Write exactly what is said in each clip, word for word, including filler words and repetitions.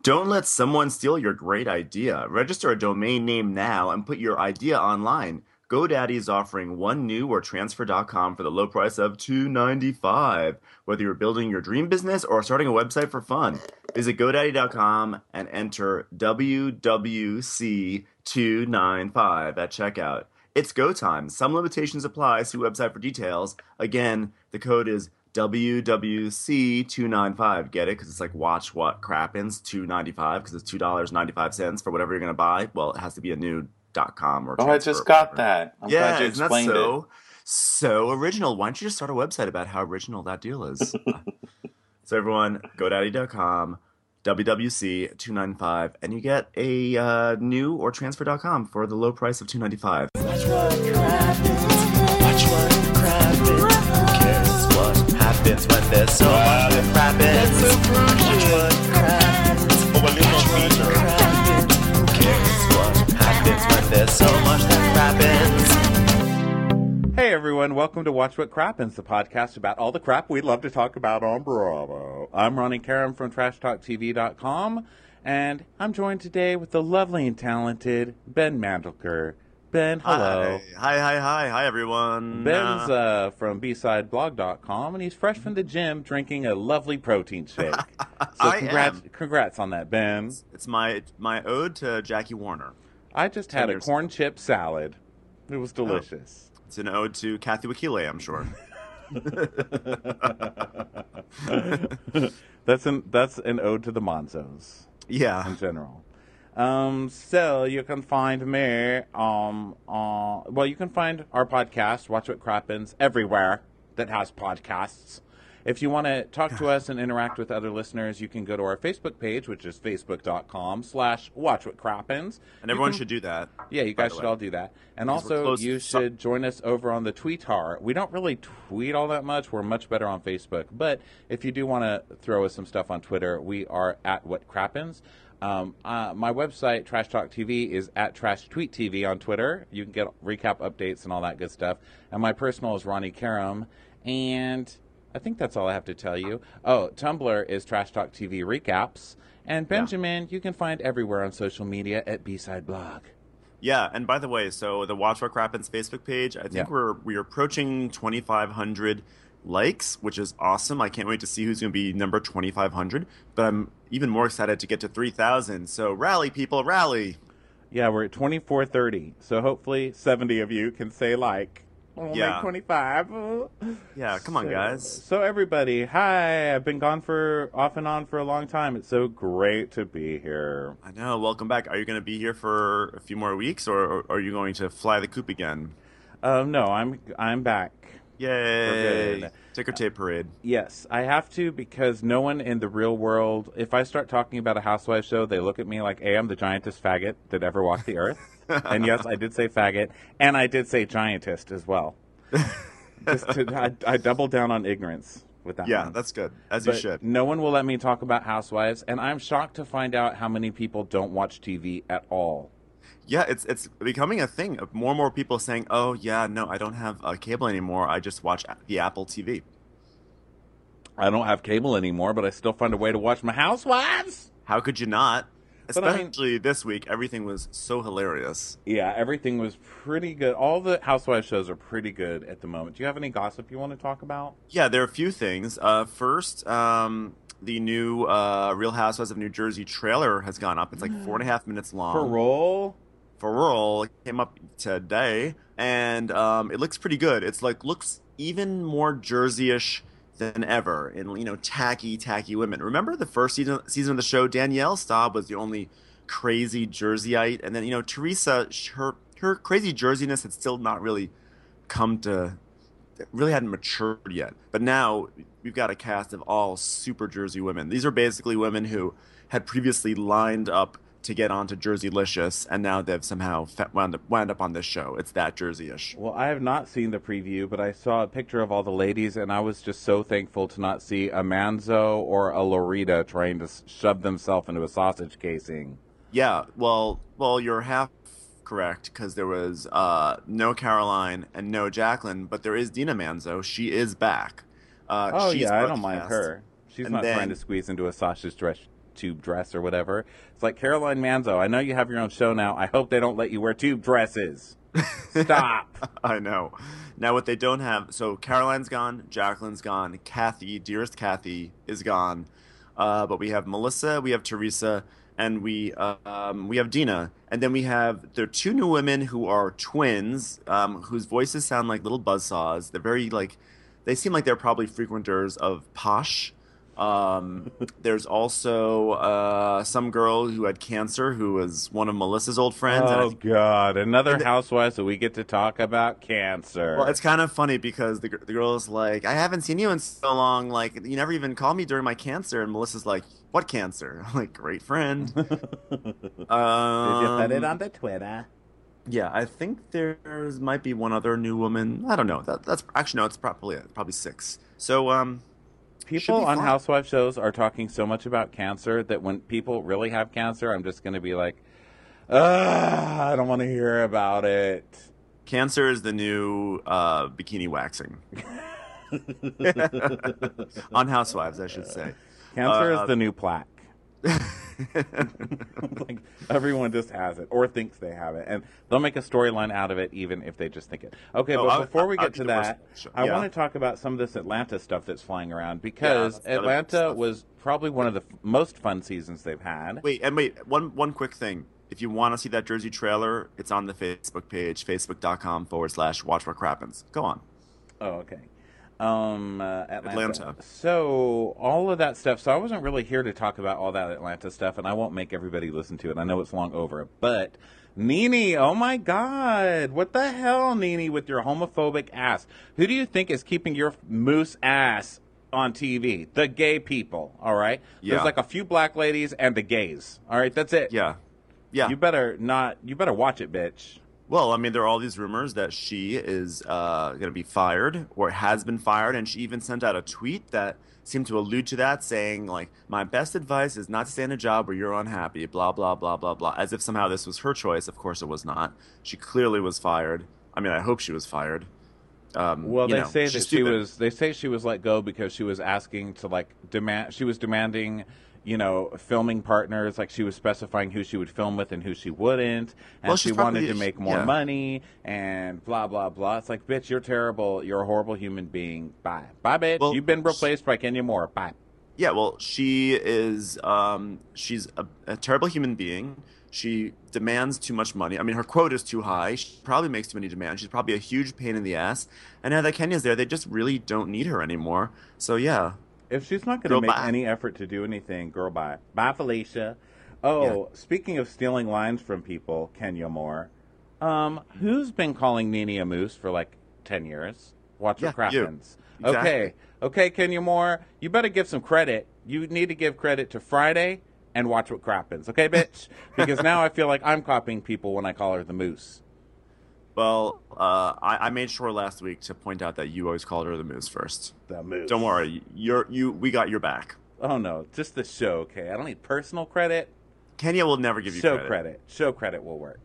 Don't let someone steal your great idea. Register a domain name now and put your idea online. GoDaddy is offering one new or transfer dot com for the low price of two ninety-five. Whether you're building your dream business or starting a website for fun, visit GoDaddy dot com and enter W W C two ninety-five at checkout. It's go time. Some limitations apply. See website for details. Again, the code is W W C two ninety-five. Get it? Because it's like watch what crappens two ninety-five because it's two dollars and ninety-five cents for whatever you're going to buy. Well, it has to be a new dot com or Oh, I transfer. just got that. I'm yeah, glad you isn't that explained so it. so original? Why don't you just start a website about how original that deal is? So everyone, GoDaddy dot com, W W C two ninety-five, and you get a uh, new or transfer dot com for the low price of two ninety-five. Watch what crappens. Watch what crappens. Who cares what happens when there's so much that crappens? Watch what crappens. Watch what crappens. Who cares what happens when there's so much that crappens? Hey everyone, welcome to Watch What Crappens, the podcast about all the crap we love to talk about on Bravo. I'm Ronnie Karam from Trash Talk T V dot com, and I'm joined today with the lovely and talented Ben Mandelker. Ben, hello. Hi, hi, hi, hi, hi everyone. Ben's Uh, uh, from B side blog dot com, and he's fresh from the gym drinking a lovely protein shake. So I congrats, am. congrats on that, Ben. It's my my ode to Jackie Warner. I just ten had a years corn chip salad. It was Oh. delicious. It's an ode to Kathy Wakile, I'm sure. that's an that's an ode to the Monzos. Yeah. In general. Um, so you can find me, um, uh, well, you can find our podcast, Watch What Crappens, everywhere that has podcasts. If you want to talk to us and interact with other listeners, you can go to our Facebook page, which is facebook dot com slash watch what crappens. And everyone should do that. Yeah, you by guys the should way. all do that. And Because we're also, close- you so- should join us over on the Tweetar. We don't really tweet all that much. We're much better on Facebook. But if you do want to throw us some stuff on Twitter, we are at What Crappens. Um, uh, my website, Trash Talk T V, is at Trash Tweet T V on Twitter. You can get recap updates and all that good stuff. And my personal is Ronnie Karam. And I think that's all I have to tell you. Oh, Tumblr is Trash Talk T V Recaps. And Benjamin, you can find everywhere on social media at B-Side Blog. Yeah, and by the way, so the Watch What Crappens Facebook page, I think Yeah. we're we're approaching twenty-five hundred likes, which is awesome. I can't wait to see who's going to be number twenty-five hundred, but I'm even more excited to get to three thousand. So rally, people, rally. Yeah, we're at twenty-four thirty. So hopefully seventy of you can say like. We'll Yeah. make twenty-five. Yeah, come on, So- guys. So everybody, hi. I've been gone for off and on for a long time. It's so great to be here. I know. Welcome back. Are you going to be here for a few more weeks, or, or are you going to fly the coop again? Um, no, I'm I'm back. Yay! good. Ticker tape parade. Yes, I have to because no one in the real world, if I start talking about a housewife show, they look at me like, hey, I'm the giantest faggot that ever walked the earth. And yes, I did say faggot, and I did say giantest as well. Just to, I, I doubled down on ignorance with that Yeah, one. that's good. As But you should. no one will let me talk about housewives, and I'm shocked to find out how many people don't watch T V at all. Yeah, it's it's becoming a thing. Of more and more people saying, "Oh, yeah, no, I don't have uh, cable anymore. I just watch a- the Apple T V." I don't have cable anymore, but I still find a way to watch my housewives. How could you not? But I mean- Especially this week, everything was so hilarious. Yeah, everything was pretty good. All the housewife shows are pretty good at the moment. Do you have any gossip you want to talk about? Yeah, there are a few things. Uh, first, um, the new uh, Real Housewives of New Jersey trailer has gone up. It's like four and a half minutes long. Parole? For roll, it came up today, and um, it looks pretty good. It's like looks even more Jersey-ish than ever, and you know, tacky, tacky women. Remember the first season season of the show? Danielle Staub was the only crazy Jerseyite, and then you know, Teresa, her her crazy Jerseyness had still not really come to, really hadn't matured yet. But now we've got a cast of all super Jersey women. These are basically women who had previously lined up to get onto Jerseylicious, and now they've somehow fe- wound up, wound up on this show. It's that Jersey-ish. Well, I have not seen the preview, but I saw a picture of all the ladies, and I was just so thankful to not see a Manzo or a Lorita trying to s- shove themselves into a sausage casing. Yeah, well, well, you're half correct, because there was uh, no Caroline and no Jacqueline, but there is Dina Manzo. She is back. Uh, Oh, she's yeah, I part of don't the mind cast. her. She's And not then- trying to squeeze into a sausage dress tube dress or whatever. It's like, Caroline Manzo, I know you have your own show now. I hope they don't let you wear tube dresses. Stop. I know. Now, what they don't have, so Caroline's gone, Jacqueline's gone, Kathy, dearest Kathy, is gone. Uh, but we have Melissa, we have Teresa, and we uh, um, we have Dina. And then we have, there are two new women who are twins, um, whose voices sound like little buzzsaws. They're very, like, they seem like they're probably frequenters of Posh. Um, there's also uh, some girl who had cancer who was one of Melissa's old friends. Oh, and I think, God. Another the, housewife, so we get to talk about cancer. Well, it's kind of funny because the, the girl's like, I haven't seen you in so long. Like, you never even called me during my cancer. And Melissa's like, what cancer? I'm like, great friend. um, Did you put it on the Twitter? Yeah, I think there's might be one other new woman. I don't know. That, that's actually, no, it's probably probably six. So, um... people on housewife shows are talking so much about cancer that when people really have cancer, I'm just going to be like, ugh, I don't want to hear about it. Cancer is the new uh, bikini waxing. On Housewives, I should say. Cancer uh, is the new plaque. Like, everyone just has it or thinks they have it, and they'll make a storyline out of it even if they just think it. Okay, oh, but I, before we I, get I, to that, I yeah. want to talk about some of this Atlanta stuff that's flying around, because yeah, Atlanta was probably one of the f- most fun seasons they've had. Wait, and wait, one one quick thing. If you want to see that Jersey trailer, it's on the Facebook page, facebook.com forward slash watch what crappens. Go on. Oh, okay. Um, uh, Atlanta. Atlanta. So all of that stuff. So I wasn't really here to talk about all that Atlanta stuff, and I won't make everybody listen to it. I know it's long over, but Nene, oh my God, what the hell, Nene, with your homophobic ass? Who do you think is keeping your moose ass on T V? The gay people. All right. Yeah. There's like a few black ladies and the gays. All right, that's it. Yeah. Yeah. You better not. You better watch it, bitch. Well, I mean, there are all these rumors that she is uh, going to be fired or has been fired, and she even sent out a tweet that seemed to allude to that, saying, like, my best advice is not to stay in a job where you're unhappy, blah, blah, blah, blah, blah, as if somehow this was her choice. Of course it was not. She clearly was fired. I mean, I hope she was fired. Um, well, you they know, say that she's she stupid. was. They say she was let go because she was asking to like demand. She was demanding, you know, filming partners. Like she was specifying who she would film with and who she wouldn't, and Well, she she's wanted probably- to make more yeah. money and blah blah blah. It's like, bitch, you're terrible. You're a horrible human being. Bye, bye, bitch. Well, You've been replaced by Kenya Moore. Bye. Yeah, well, she is, um, she's a, a terrible human being. She demands too much money. I mean, her quote is too high. She probably makes too many demands. She's probably a huge pain in the ass. And now that Kenya's there, they just really don't need her anymore. So, yeah. If she's not going Girl, to make bye. any effort to do anything, girl, bye. Bye, Felicia. Oh, speaking of stealing lines from people, Kenya Moore, um, who's been calling Nene a moose for like ten years? Watch what Yeah, you. crappens. Exactly. Okay, okay, Kenya Moore, you better give some credit. You need to give credit to Friday and Watch What Crappens, okay, bitch? Because now I feel like I'm copying people when I call her the moose. Well, uh, I, I made sure last week to point out that you always called her the moose first. The moose. Don't worry. You're, you, we got your back. Oh, no, just the show, okay? I don't need personal credit. Kenya will never give you Show credit. credit. Show credit will work.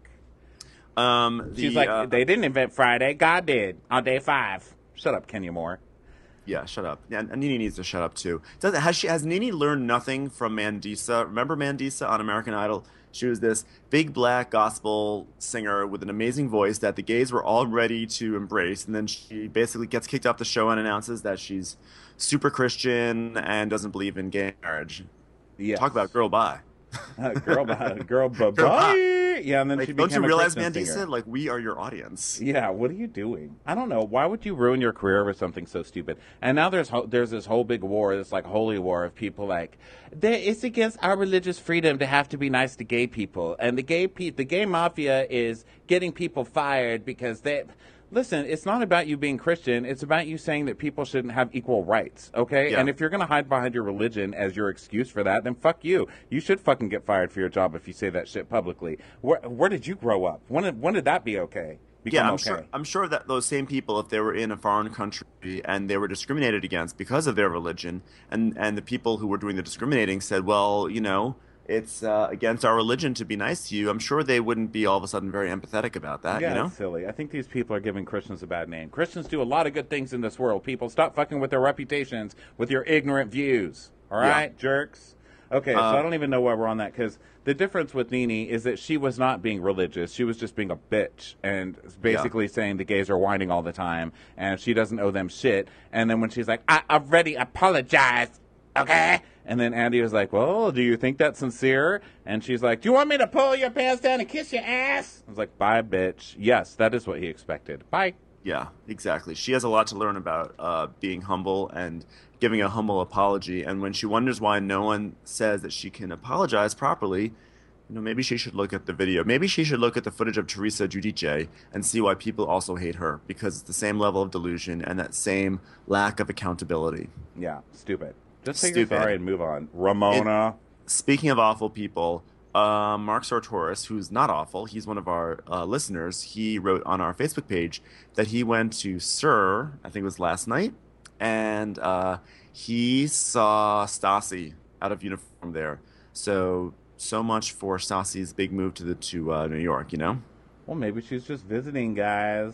Um, the, She's like, uh, they didn't invent Friday. God did on day five. Shut up, Kenya Moore. Yeah, shut up. Yeah, and Nene needs to shut up too. Does has she has Nene learned nothing from Mandisa? Remember Mandisa on American Idol? She was this big black gospel singer with an amazing voice that the gays were all ready to embrace, and then she basically gets kicked off the show and announces that she's super Christian and doesn't believe in gay marriage. Yes. Talk about girl bye. Uh, girl, bye. Girl, bye. Girl, bye. Yeah, and then Like, she don't you became a realize, Christian Mandisa? singer. Like, we are your audience. Yeah, what are you doing? I don't know. Why would you ruin your career over something so stupid? And now there's ho- there's this whole big war, this like holy war of people like, there, it's against our religious freedom to have to be nice to gay people, and the gay pe- the gay mafia is getting people fired because they. Listen, it's not about you being Christian. It's about you saying that people shouldn't have equal rights, okay? Yeah. And if you're going to hide behind your religion as your excuse for that, then fuck you. You should fucking get fired for your job if you say that shit publicly. Where where did you grow up? When did, when did that be okay? Become Yeah, I'm okay? sure. I'm sure that those same people, if they were in a foreign country and they were discriminated against because of their religion, and and the people who were doing the discriminating said, well, you know, it's uh, against our religion to be nice to you, I'm sure they wouldn't be all of a sudden very empathetic about that. Yeah, you know, it's silly. I think these people are giving Christians a bad name. Christians do a lot of good things in this world. People, stop fucking with their reputations with your ignorant views. All Yeah. right, jerks. Okay, Uh, so I don't even know why we're on that, because the difference with Nene is that she was not being religious. She was just being a bitch and basically yeah. saying the gays are whining all the time and she doesn't owe them shit. And then when she's like, I already apologized, okay? And then Andy was like, well, do you think that's sincere? And she's like, do you want me to pull your pants down and kiss your ass? I was like, bye, bitch. Yes, that is what he expected. Bye. Yeah, exactly. She has a lot to learn about uh, being humble and giving a humble apology. And when she wonders why no one says that she can apologize properly, you know, maybe she should look at the video. Maybe she should look at the footage of Teresa Giudice and see why people also hate her, because it's the same level of delusion and that same lack of accountability. Yeah, stupid. Just say Stupid. you're sorry and move on. Ramona. It, speaking of awful people, uh, Mark Sartoris, who's not awful, he's one of our uh, listeners, he wrote on our Facebook page that he went to Sir, I think it was last night, and uh, he saw Stassi out of uniform there. So, so much for Stassi's big move to the to uh, New York, you know? Well, maybe she's just visiting, guys.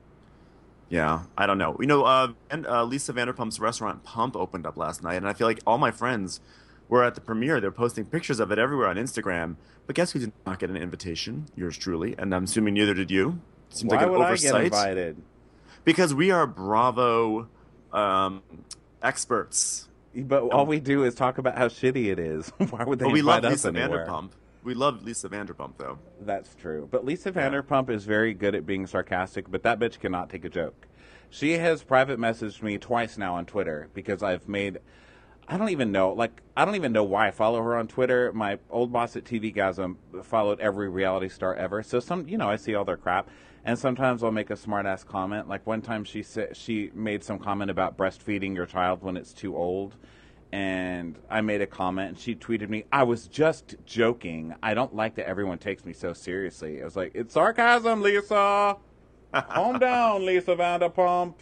Yeah, I don't know. You know, uh, and uh, Lisa Vanderpump's restaurant Pump opened up last night, and I feel like all my friends were at the premiere. They're posting pictures of it everywhere on Instagram. But guess who did not get an invitation? Yours truly, and I'm assuming neither did you. Seems Why like an would oversight. I get invited? Because we are Bravo um, experts. But all we do is talk about how shitty it is. Why would they well, we invite love us Lisa anywhere? Vanderpump. We love Lisa Vanderpump, though. That's true. But Lisa Vanderpump is very good at being sarcastic, but that bitch cannot take a joke. She has private messaged me twice now on Twitter because I've made... I don't even know. Like, I don't even know why I follow her on Twitter. My old boss at TVgasm followed every reality star ever. So, some, you know, I see all their crap. And sometimes I'll make a smart-ass comment. Like, one time she said, she made some comment about breastfeeding your child when it's too old. And I made a comment, and she tweeted me, I was just joking. I don't like that everyone takes me so seriously. I was like, it's sarcasm, Lisa. Calm down, Lisa Vanderpump.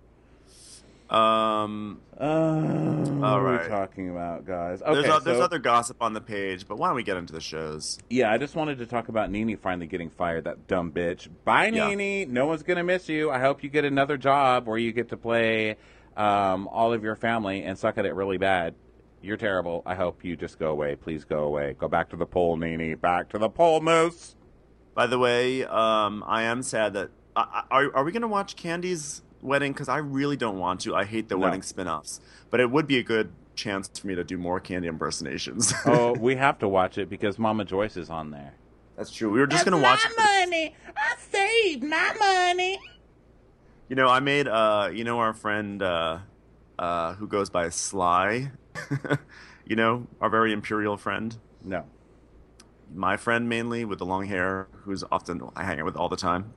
Um. Uh, all what are right. we talking about, guys? Okay, there's, so, there's other gossip on the page, but why don't we get into the shows? Yeah, I just wanted to talk about Nene finally getting fired, that dumb bitch. Bye, Yeah. Nene. No one's going to miss you. I hope you get another job where you get to play um, all of your family and suck at it really bad. You're terrible. I hope you just go away. Please go away. Go back to the pole, Nene. Back to the pole, Moose. By the way, um, I am sad that... Uh, are, are we going to watch Candy's wedding? Because I really don't want to. I hate the No. wedding spin-offs. But it would be a good chance for me to do more Candy impersonations. Oh, we have to watch it because Mama Joyce is on there. That's true. We were just going to watch... my money. I saved my money. You know, I made... Uh, you know our friend uh, uh, who goes by Sly? You know, our very imperial friend? No. My friend, mainly, with the long hair, who's often I hang out with all the time.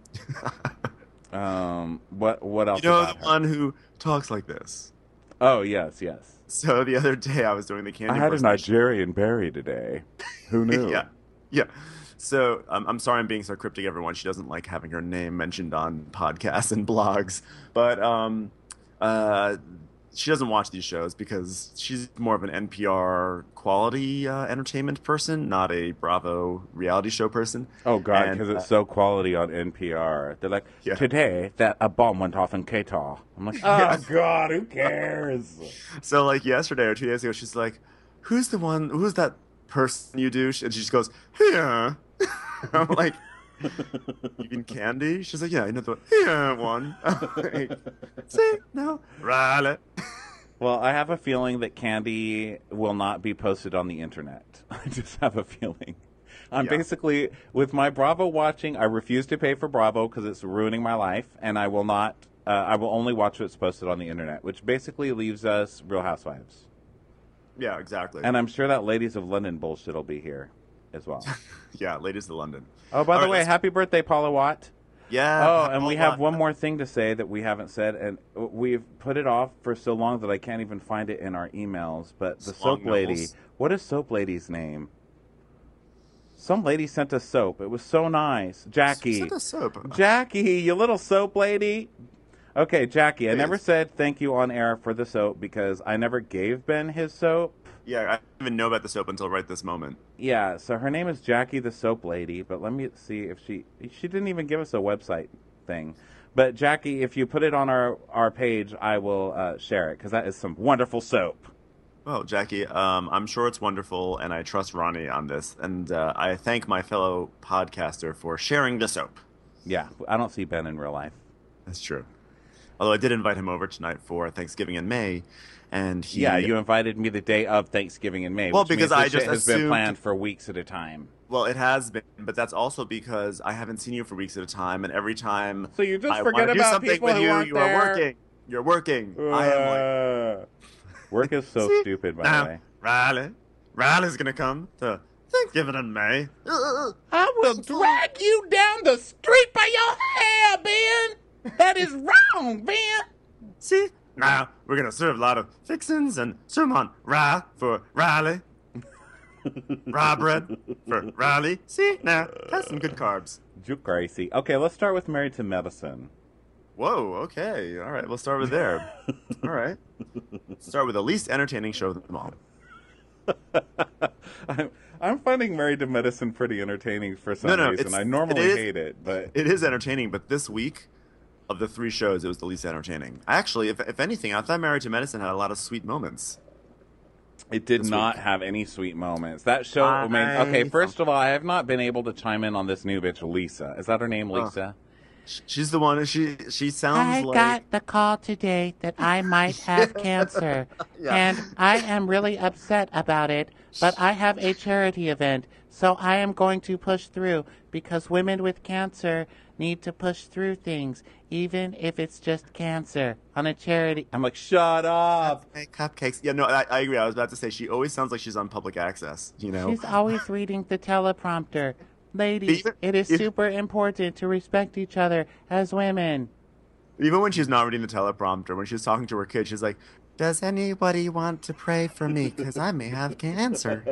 Um, what what else? You know, about the her? one who talks like this. Oh, yes, yes. So the other day I was doing the Candy I had a impersonation. Nigerian berry today. Who knew? Yeah, yeah. So um, I'm sorry I'm being so cryptic, everyone. She doesn't like having her name mentioned on podcasts and blogs. But um, uh, she doesn't watch these shows because she's more of an N P R quality uh, entertainment person, not a Bravo reality show person. Oh, God, And, because uh, it's so quality on N P R. They're like, Yeah. today, that a bomb went off in Qatar. I'm like, oh, Yeah. God, who cares? So, like, yesterday or two days ago, she's like, who's the one, who's that person you do? And she just goes, yeah. I'm like, you mean Candy? She's like, yeah, I know the yeah, one. I'm like, see, no, Riley. Well, I have a feeling that Candy will not be posted on the internet. I just have a feeling. I'm Yeah. basically, with my Bravo watching, I refuse to pay for Bravo because it's ruining my life, and I will not, uh, I will only watch what's posted on the internet, which basically leaves us Real Housewives. Yeah, exactly. And I'm sure that Ladies of London bullshit will be here as well. Yeah, Ladies to London. Oh, by All the right, way, let's- happy birthday, Paula Watt. Yeah. Oh, and we have Paula. one more thing to say that we haven't said, and we've put it off for so long that I can't even find it in our emails. But the Slong soap lady, novels. what is soap lady's name? Some lady sent us soap. It was so nice. Jackie. Send us soap. Jackie, you little soap lady. Okay, Jackie, I never Please. said thank you on air for the soap because I never gave Ben his soap. Yeah, I didn't even know about the soap until right this moment. Yeah, so her name is Jackie the Soap Lady, but let me see if she... She didn't even give us a website thing. But Jackie, if you put it on our, our page, I will uh, share it, because that is some wonderful soap. Well, Jackie, um, I'm sure it's wonderful, and I trust Ronnie on this. And uh, I thank my fellow podcaster for sharing the soap. Yeah, I don't see Ben in real life. That's true. Although I did invite him over tonight for Thanksgiving in May, and he... Yeah, you invited me the day of Thanksgiving in May. Well, which because means I this just shit has assumed... been planned for weeks at a time. Well, it has been, but that's also because I haven't seen you for weeks at a time, and every time So you just I forget want to do about something people with who you, aren't you there. are working. You're working. Uh, I am like... Work is so See? stupid, by Now, the way. Riley. Riley's gonna come to Thanksgiving in May. I will drag you down the street by your hair, Ben. That is wrong, Ben. See? Now, we're gonna serve a lot of fixins and serve 'em on rye for Riley. Rye bread for Riley. See? Now, that's some good carbs. You crazy. Okay, let's start with Married to Medicine. Whoa, okay. All right, we'll start with there. All right. Start with the least entertaining show of them all. I'm, I'm finding Married to Medicine pretty entertaining for some No, no, reason. it's- I normally it is- hate it, but It is entertaining, but this week, of the three shows, it was the least entertaining. Actually, if, if anything, I thought Married to Medicine had a lot of sweet moments. it did this not week. have any sweet moments. That show, I mean, I- okay, first of all, I have not been able to chime in on this new bitch, Lisa. Is that her name, Lisa? Sh- She's the one, she she sounds I like... got the call today that I might have cancer, Yeah. and I am really upset about it, but I have a charity event, so I am going to push through because women with cancer need to push through things, even if it's just cancer, on a charity. I'm like, shut up. Hey, cupcakes. Yeah, no, I, I agree. I was about to say, she always sounds like she's on public access, you know? She's always reading the teleprompter. Ladies, Even- it is if- super important to respect each other as women. Even when she's not reading the teleprompter, when she's talking to her kid, she's like, does anybody want to pray for me? Because I may have cancer.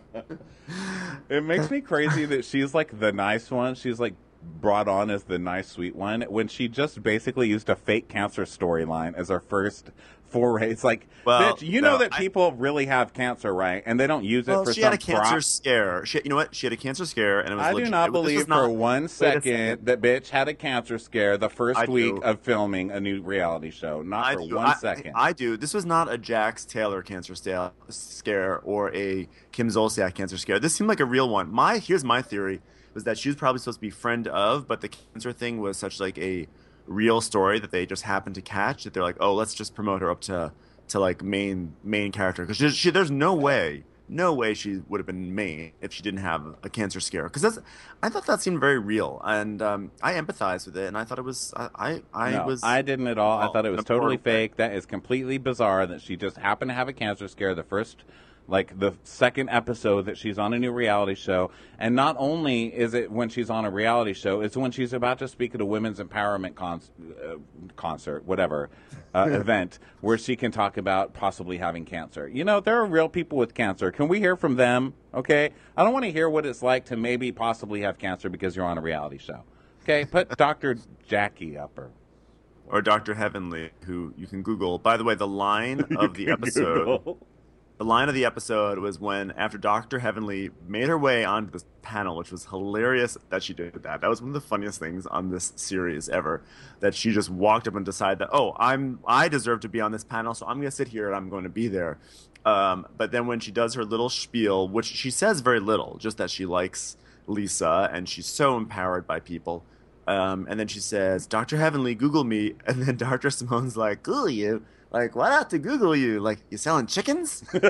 It makes me crazy that she's like the nice one. She's like brought on as the nice, sweet one when she just basically used a fake cancer storyline as her first foray. It's like, Well, bitch, you know no, that I- people really have cancer, right? And they don't use it Well, for she some had a cancer prop. scare. She, you know what? She had a cancer scare, and it was I do legit. not It was- this believe was not- for one Wait a second that bitch had a cancer scare the first I week do. of filming a new reality show. Not I for do. one I, second. I do. This was not a Jax Taylor cancer sta- scare or a Kim Zolciak cancer scare. This seemed like a real one. My here's my theory was that she was probably supposed to be friend of, but the cancer thing was such like a real story that they just happened to catch that they're like, oh, let's just promote her up to to like main main character because she, she, there's no way. No way she would have been main if she didn't have a cancer scare. Because that's, I thought that seemed very real, and um, I empathized with it, and I thought it was, I, I, I no, was. I didn't at all. I Oh, thought it was in a totally horrible way. fake. That is completely bizarre that she just happened to have a cancer scare the first, like the second episode that she's on a new reality show. And not only is it when she's on a reality show, it's when she's about to speak at a women's empowerment con- uh, concert, whatever, uh, event, where she can talk about possibly having cancer. You know, there are real people with cancer. Can we hear from them? Okay? I don't want to hear what it's like to maybe possibly have cancer because you're on a reality show. Okay? Put Doctor Jackie up or or Doctor Heavenly, who you can Google. By the way, the line of the episode, Google. the line of the episode was when after Doctor Heavenly made her way onto this panel, which was hilarious that she did that. That was one of the funniest things on this series ever. That she just walked up and decided that, oh, I'm I deserve to be on this panel, so I'm going to sit here and I'm going to be there. Um, but then when she does her little spiel, which she says very little, just that she likes Lisa and she's so empowered by people. Um, and then she says, Doctor Heavenly, Google me. And then Doctor Simone's like, Google you? Like, why not to Google you? Like, you selling chickens? Give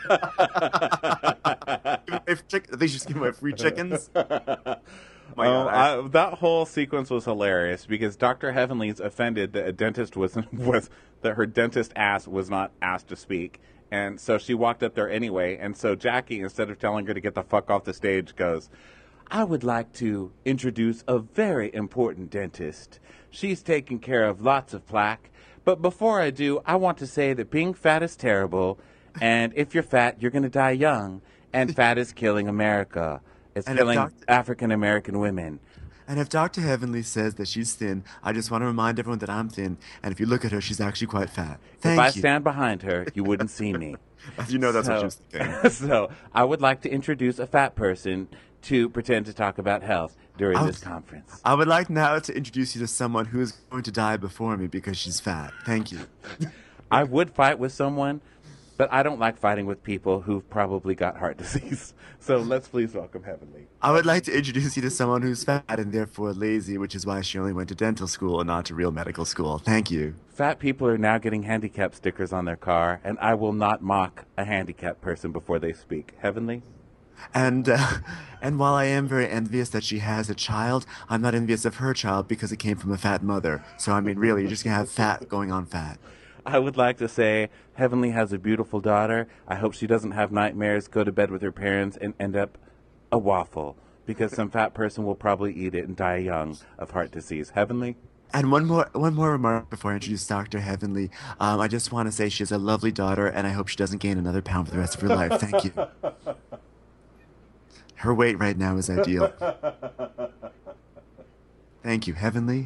away chick- I think she's giving away free chickens. Oh my Oh, God, I- I, that whole sequence was hilarious because Doctor Heavenly's offended that a dentist was was that her dentist ass was not asked to speak, and so she walked up there anyway. And so Jackie, instead of telling her to get the fuck off the stage, goes, "I would like to introduce a very important dentist. She's taking care of lots of plaque, but before I do, I want to say that being fat is terrible, and if you're fat, you're going to die young, and fat is killing America." It's And if killing Doctor African American women. And if Doctor Heavenly says that she's thin, I just want to remind everyone that I'm thin. And if you look at her, she's actually quite fat. Thank If I you. stand behind her, you wouldn't see me. You know that's so, what she was thinking. So I would like to introduce a fat person to pretend to talk about health during I this was- conference. I would like now to introduce you to someone who is going to die before me because she's fat. Thank you. I would fight with someone, But I don't like fighting with people who've probably got heart disease. So let's please welcome Heavenly. I would like to introduce you to someone who's fat and therefore lazy, which is why she only went to dental school and not to real medical school. Thank you. Fat people are now getting handicap stickers on their car, and I will not mock a handicapped person before they speak. Heavenly? And uh, and while I am very envious that she has a child, I'm not envious of her child because it came from a fat mother. So, I mean, really, you're just going to have fat going on fat. I would like to say Heavenly has a beautiful daughter. I hope she doesn't have nightmares, go to bed with her parents, and end up a waffle, because some fat person will probably eat it and die young of heart disease. Heavenly? And one more one more remark before I introduce Doctor Heavenly. Um, I just want to say she has a lovely daughter, and I hope she doesn't gain another pound for the rest of her life. Thank you. Her weight right now is ideal. Thank you, Heavenly.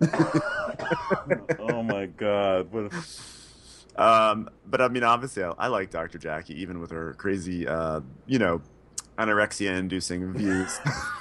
Oh my God! What a... um, but I mean, obviously, I, I like Doctor Jackie, even with her crazy, uh, you know, anorexia-inducing views.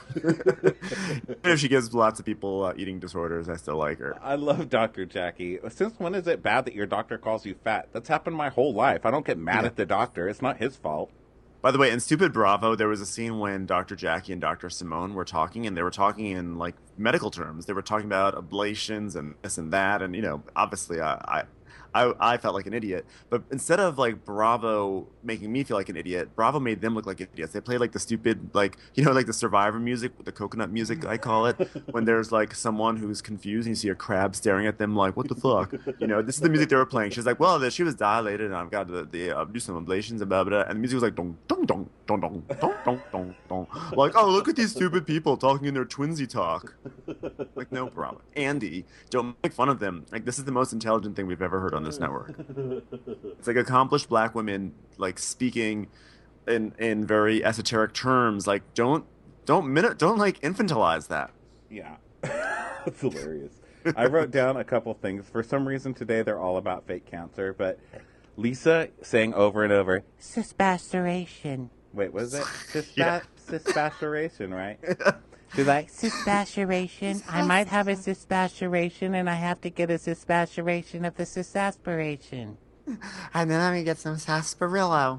Even if she gives lots of people uh, eating disorders, I still like her. I love Doctor Jackie. Since when is it bad that your doctor calls you fat? That's happened my whole life. I don't get mad Yeah. at the doctor. It's not his fault. By the way, in Stupid Bravo, there was a scene when Doctor Jackie and Doctor Simone were talking, and they were talking in, like, medical terms. They were talking about ablations and this and that, and, you know, obviously I, I, I, I felt like an idiot. But instead of, like, Bravo making me feel like an idiot, Bravo made them look like idiots. They played, like, the stupid, like, you know, like the Survivor music, the coconut music, I call it, when there's, like, someone who's confused and you see a crab staring at them like, what the fuck? You know, this is the music they were playing. She was like, well, the, she was dilated, and I've got to the, uh, do some ablations and blah, blah, blah. And the music was like, dong, dong, dong, dong, dong, dong, dong, dong, dong. Like, oh, look at these stupid people talking in their twinsy talk. Like, no problem. Andy, don't make fun of them. Like, this is the most intelligent thing we've ever heard on this network. It's like accomplished black women, like, speaking in in very esoteric terms. Like, don't don't minute don't like infantilize that. Yeah. That's hilarious. I wrote down a couple things. For some reason today they're all about fake cancer, but Lisa saying over and over, Suspasseration. wait, what is it? Cispa- Yeah. Cispasseration, right? She's like, suspasseration. I might have a suspasseration, and I have to get a suspasseration of the susaspiration. And then I'm gonna get some sarsaparilla.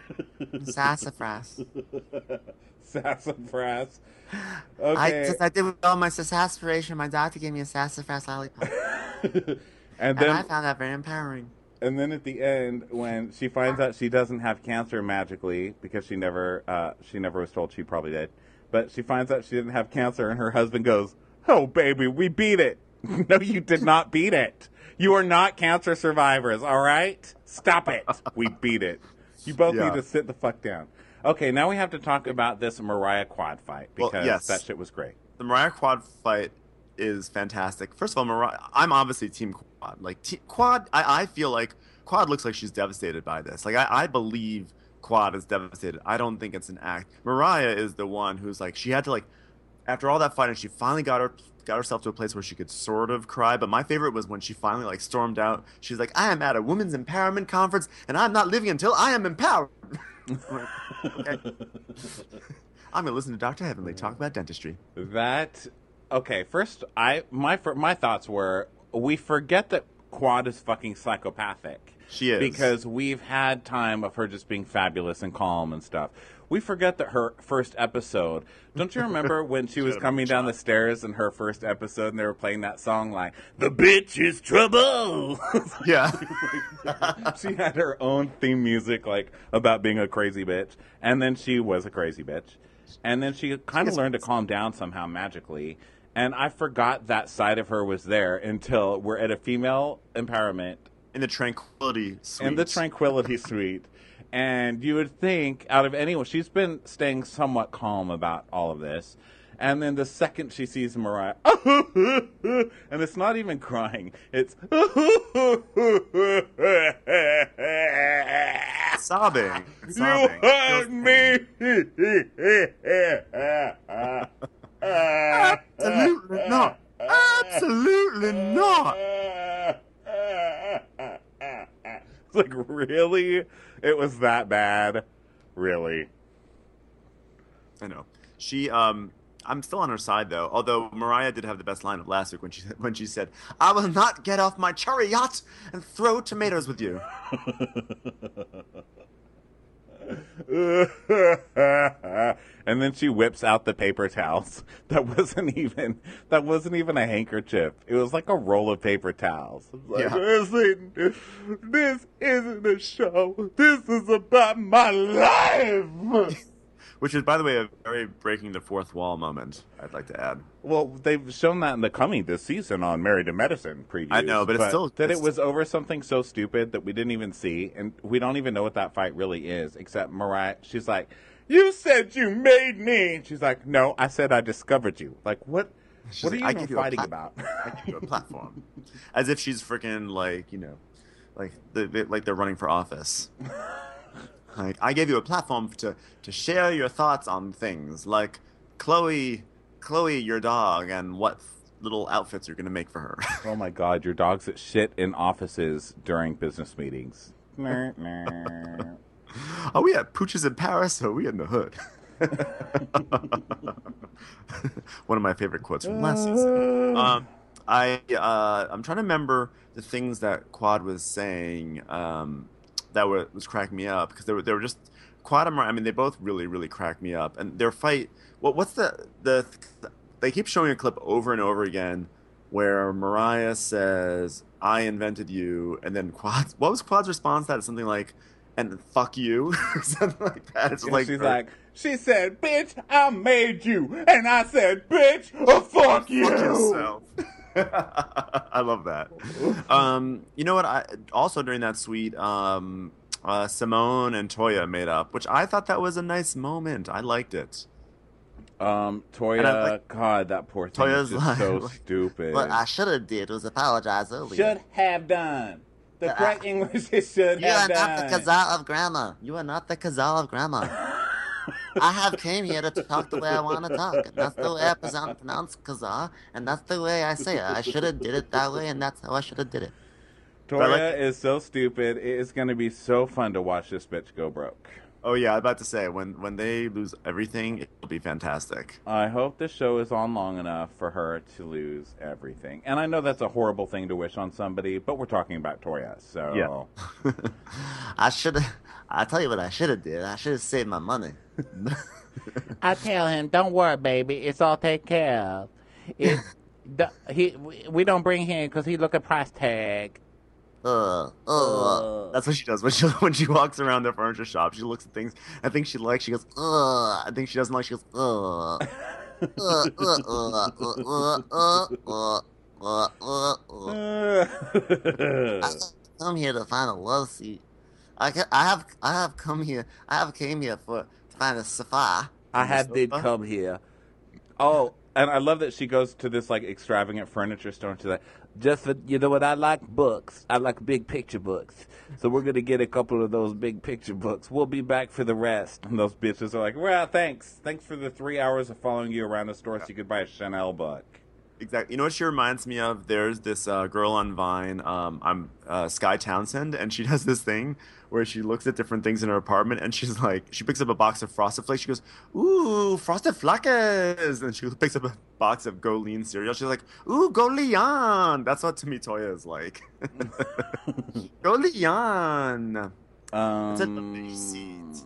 Sassafras. Sassafras. I Okay. just I did with all my sassafras. My doctor gave me a sassafras lollipop, and and then I found that very empowering. And then at the end, when she finds out she doesn't have cancer magically, because she never, uh, she never was told she probably did, but she finds out she didn't have cancer, and her husband goes, "Oh, baby, we beat it." No, you did not beat it. You are not cancer survivors, all right? Stop it. We beat it. You both Yeah. need to sit the fuck down. Okay, now we have to talk about this Mariah Quad fight, Well, because yes. that shit was great. The Mariah Quad fight is fantastic. First of all, Mariah, I'm obviously Team Quad. Like te- Quad, I, I feel like Quad looks like she's devastated by this. Like I, I believe Quad is devastated. I don't think it's an act. Mariah is the one who's like, she had to like, after all that fighting, she finally got her got herself to a place where she could sort of cry. But my favorite was when she finally like stormed out. She's like, I am at a women's empowerment conference, and I'm not living until I am empowered. I'm like, okay. I'm gonna listen to Doctor Heavenly talk about dentistry. That okay. First, I my fir- my thoughts were we forget that Quad is fucking psychopathic. She is. Because we've had time of her just being fabulous and calm and stuff. We forget that her first episode. Don't you remember when she was Should've coming been down the shot. stairs in her first episode and they were playing that song like "The bitch is trouble." Yeah. She had her own theme music like about being a crazy bitch, and then she was a crazy bitch, and then she kind of is- learned to calm down somehow magically. And I forgot that side of her was there until we're at a female empowerment In the Tranquility Suite. in the Tranquility Suite. And you would think, out of anyone, she's been staying somewhat calm about all of this. And then the second she sees Mariah, and it's not even crying, it's sobbing. You sobbing. hurt me. Absolutely not. Absolutely not. It's like, really? It was that bad? Really? I know. She, um, I'm still on her side though. Although Mariah did have the best line of last week when she when she said, "I will not get off my chariot and throw tomatoes with you." And then she whips out the paper towels. That wasn't even that wasn't even a handkerchief. It was like a roll of paper towels. I was like, Yeah. this, ain't, this isn't a show. This is about my life. Which is, by the way, a very breaking the fourth wall moment, I'd like to add. Well, they've shown that in the coming this season on Married to Medicine previews. I know, but it's still- that it's- it was over something so stupid that we didn't even see, and we don't even know what that fight really is. Except Mariah, she's like, "You said you made me." And she's like, "No, I said I discovered you." Like, what? She's what are like, you "I even give you a fighting plat- about? I give you a platform. As if she's freaking, like, you know, like, the, like they're running for office. Like, I gave you a platform to, to share your thoughts on things, like Chloe, Chloe, your dog, and what little outfits you're going to make for her. Oh my God, your dogs that shit in offices during business meetings. Nah, nah. Are we at Pooches in Paris, or are we in the hood? One of my favorite quotes from last season. Um, I uh, I'm trying to remember the things that Quad was saying um, that were, was cracking me up because they were they were just Quad and Mariah. I mean, they both really really cracked me up. And their fight. What what's the the they keep showing a clip over and over again where Mariah says, "I invented you," and then Quad. What was Quad's response to that? Something like, "And fuck you," something like that. It's And like she's like, she said, "Bitch, I made you," and I said, "Bitch, oh, fuck you." Fuck yourself. I love that. Um, you know what? I also during that suite, um, uh, Simone and Toya made up, which I thought that was a nice moment. I liked it. Um, Toya, And I like- God, that poor thing Toya's is just like- so like- stupid. What I should have did was apologize earlier. Should have done. The But correct I- English is should You have are done. not the Kazaa of grammar. You are not the Kazaa of grammar. I have came here to talk the way I want to talk. And that's the way I present, pronounce Kazaa, and that's the way I say it. I should have did it that way, and that's how I should have did it. Toya like- is so stupid. It is going to be so fun to watch this bitch go broke. Oh yeah, I was about to say when when they lose everything, it'll be fantastic. I hope this show is on long enough for her to lose everything. And I know that's a horrible thing to wish on somebody, but we're talking about Toya, so Yeah. I should have. I tell you what I should have did. I should have saved my money. I tell him, "Don't worry, baby. It's all taken care of. It, the, he, we, we don't bring him because he look at price tag." Uh, uh. That's what she does when she when she walks around the furniture shop. She looks at things. I think she likes. She goes, "Uh." I think she doesn't like. She goes, "Uh." Uh, uh, uh, uh, uh, uh, uh, uh, uh, uh. I come here to find a love seat. I, ca- I have I have come here. I have came here for to find a sofa. I had did sofa? come here. Oh, and I love that she goes to this like extravagant furniture store and she's like, "Just for, you know what, I like books. I like big picture books. So we're going to get a couple of those big picture books. We'll be back for the rest." And those bitches are like, "Well, thanks. Thanks for the three hours of following you around the store so you could buy a Chanel book." Exactly. You know what she reminds me of? There's this uh, girl on Vine. Um, I'm uh, Sky Townsend, and she does this thing where she looks at different things in her apartment, and she's like, she picks up a box of Frosted Flakes. She goes, "Ooh, Frosted Flakes!" And she picks up a box of Go Lean cereal. She's like, "Ooh, Go Leon!" That's what to me Toya is like. Go Leon. Um, It's a lovely seat.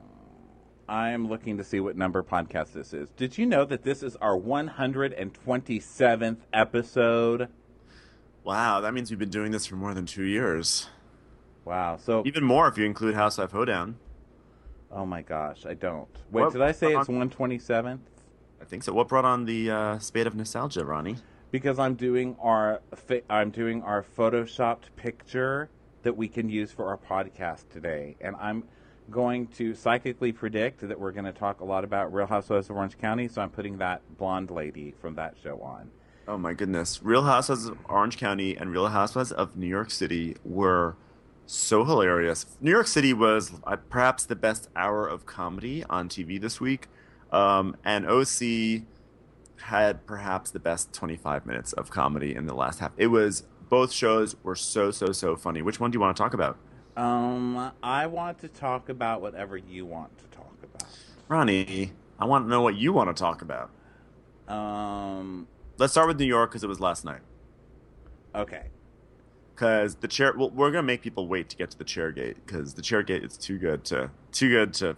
I am looking to see what number podcast this is. Did you know that this is our one hundred twenty-seventh episode? Wow, that means we've been doing this for more than two years. Wow. So, Even more if you include Housewife Hoedown. oh my gosh, I don't. Wait, What- did I say uh, it's one twenty-seventh? I think so. What brought on the uh, spate of nostalgia, Ronnie? Because I'm doing our fa- I'm doing our photoshopped picture that we can use for our podcast today, and I'm going to psychically predict that we're going to talk a lot about Real Housewives of Orange County. So I'm putting that blonde lady from that show on. Oh my goodness. Real Housewives of Orange County and Real Housewives of New York City were so hilarious. New York City was uh, perhaps the best hour of comedy on T V this week. Um, and O C had perhaps the best twenty-five minutes of comedy in the last half. It was, both shows were so, so, so funny. Which one do you want to talk about? Um, I want to talk about whatever you want to talk about. Ronnie, I want to know what you want to talk about. Um. Let's start with New York because it was last night. Okay. Because the chair, well, we're gonna make people wait to get to the chair gate because the chair gate is too good to, too good to.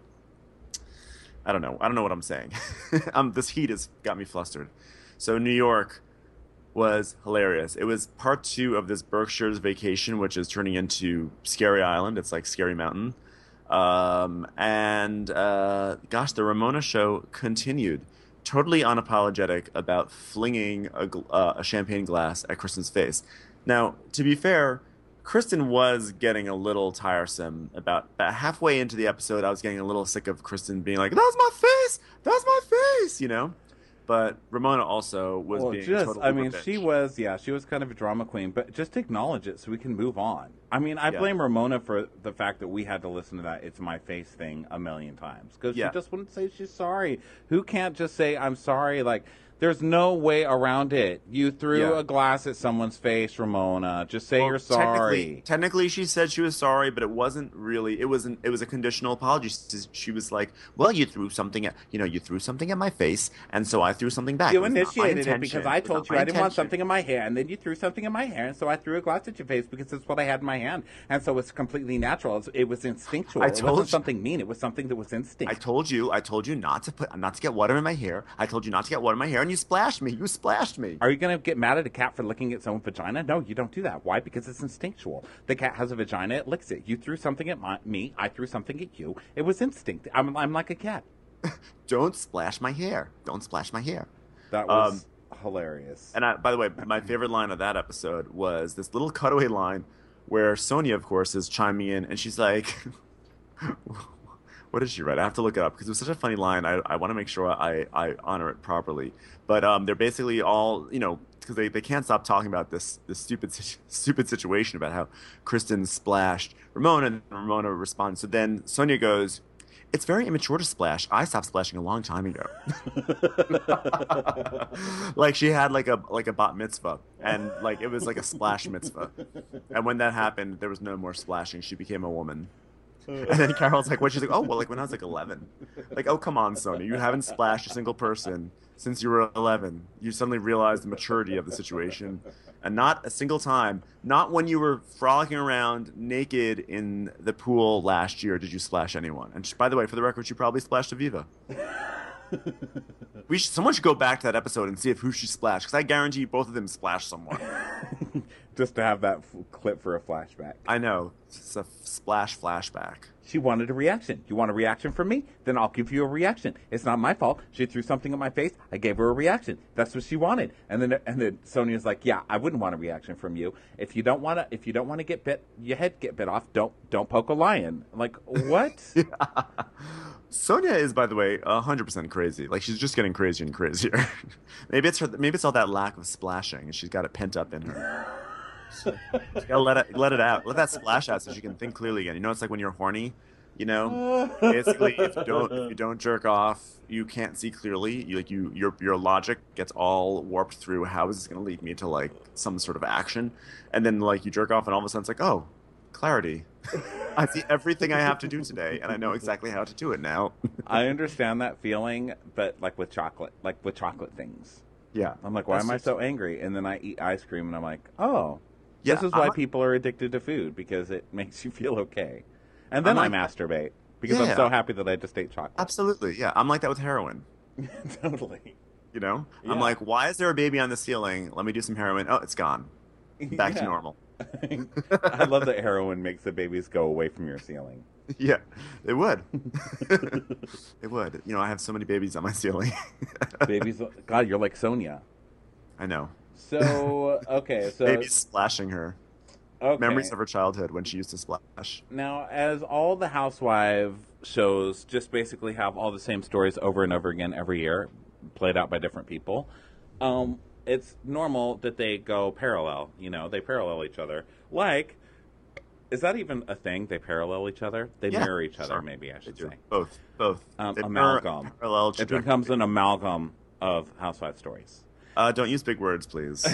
I don't know. I don't know what I'm saying. um, this heat has got me flustered. So New York was hilarious. It was part two of this Berkshire's Vacation, which is turning into Scary Island. It's like Scary Mountain. Um, and uh, gosh, the Ramona show continued. Totally unapologetic about flinging a, gl- uh, a champagne glass at Kristen's face. Now, to be fair, Kristen was getting a little tiresome. About, about halfway into the episode, I was getting a little sick of Kristen being like, "That's my face! That's my face!" You know? But Ramona also was Well, being just, totally I mean, bitch. she was, yeah, she was kind of a drama queen, but just acknowledge it so we can move on. I mean, I Yeah. blame Ramona for the fact that we had to listen to that "It's My Face" thing a million times because Yeah. she just wouldn't say she's sorry. Who can't just say, "I'm sorry"? Like, there's no way around it. You threw Yeah. a glass at someone's face, Ramona. Just say Well, you're Technically, sorry. technically, she said she was sorry, but it wasn't really. It wasn't. It was a conditional apology. She- She was like, "Well, you threw something at you know, you threw something at my face, and so I threw something back. You It was not my initiated it intention. because I It was told not you my I didn't want intention." something in my hair, and then you threw something in my hair, and so I threw a glass at your face because it's what I had in my hand, and so it's completely natural. It's, it was instinctual. I It told wasn't you. something mean. It was something that was I instinct. told you. I told you not to put, not to get water in my hair. I told you not to get water in my hair, and you splashed me. You splashed me. Are you going to get mad at a cat for licking its own vagina? No, you don't do that. Why? Because it's instinctual. The cat has a vagina, it licks it. You threw something at my, me, I threw something at you. It was instinct. I'm, I'm like a cat. Don't splash my hair. Don't splash my hair. That was hilarious. And I, by the way, my favorite line of that episode was this little cutaway line where Sonia, of course, is chiming in, and she's like, what did she write? I have to look it up because it was such a funny line. I, I want to make sure I, I honor it properly. But um, they're basically all, you know, because they, they can't stop talking about this this stupid situ- stupid situation about how Kristen splashed Ramona, and Ramona responds. So then Sonia goes, "It's very immature to splash. I stopped splashing a long time ago." Like she had like a like a bat mitzvah, and like it was like a splash mitzvah. And when that happened, there was no more splashing. She became a woman. And then Carol's like, "What?" She's like, "Oh, well, like when I was like eleven." Like, oh, come on, Sonia, you haven't splashed a single person since you were eleven. You suddenly realized the maturity of the situation, and not a single time, not when you were frolicking around naked in the pool last year, did you splash anyone. And she, by the way, for the record, she probably splashed Aviva. We should, someone should go back to that episode and see if who she splashed, because I guarantee you both of them splashed someone. Just to have that f- clip for a flashback. I know. It's a f- splash flashback. She wanted a reaction. You want a reaction from me? Then I'll give you a reaction. It's not my fault. She threw something at my face. I gave her a reaction. That's what she wanted. And then and then Sonia's like, "Yeah, I wouldn't want a reaction from you. If you don't want to, if you don't want to get bit, your head get bit off. Don't don't poke a lion." I'm like, what? Sonia is, by the way, a hundred percent crazy. Like she's just getting crazier and crazier. maybe it's her. Maybe it's all that lack of splashing, and she's got it pent up in her. So, she's gotta let it let it out. Let that splash out so she can think clearly again. You know, it's like when you're horny. You know, basically, if you don't if you don't jerk off, you can't see clearly. You like you your your logic gets all warped through. How is this going to lead me to like some sort of action? And then like you jerk off, and all of a sudden it's like, oh, clarity. I see everything I have to do today, and I know exactly how to do it now. I understand that feeling, but like with chocolate, like with chocolate things. Yeah, I'm like, why That's am I just- so angry? And then I eat ice cream, and I'm like, oh, Yeah, this is why I'm- people are addicted to food, because it makes you feel okay. And then I I'm like- masturbate because Yeah. I'm so happy that I just ate chocolate. Absolutely, yeah. I'm like that with heroin. Totally. You know, Yeah. I'm like, why is there a baby on the ceiling? Let me do some heroin. Oh, it's gone. Back to Yeah. normal. I love that heroin makes the babies go away from your ceiling. Yeah, it would. It would. You know, I have so many babies on my ceiling. Babies, God, you're like Sonia. I know. So, okay, so Babies splashing her. okay. Memories of her childhood when she used to splash. Now, as all the housewife shows just basically have all the same stories over and over again every year, played out by different people, um, it's normal that they go parallel. You know, they parallel each other. Like, is that even a thing? They parallel each other? They Yeah, mirror each other, sure. maybe I They should do. say. Both. Both. Um, They mirror amalgam. parallel It trajectory. becomes an amalgam of housewife stories. Uh, don't use big words, please.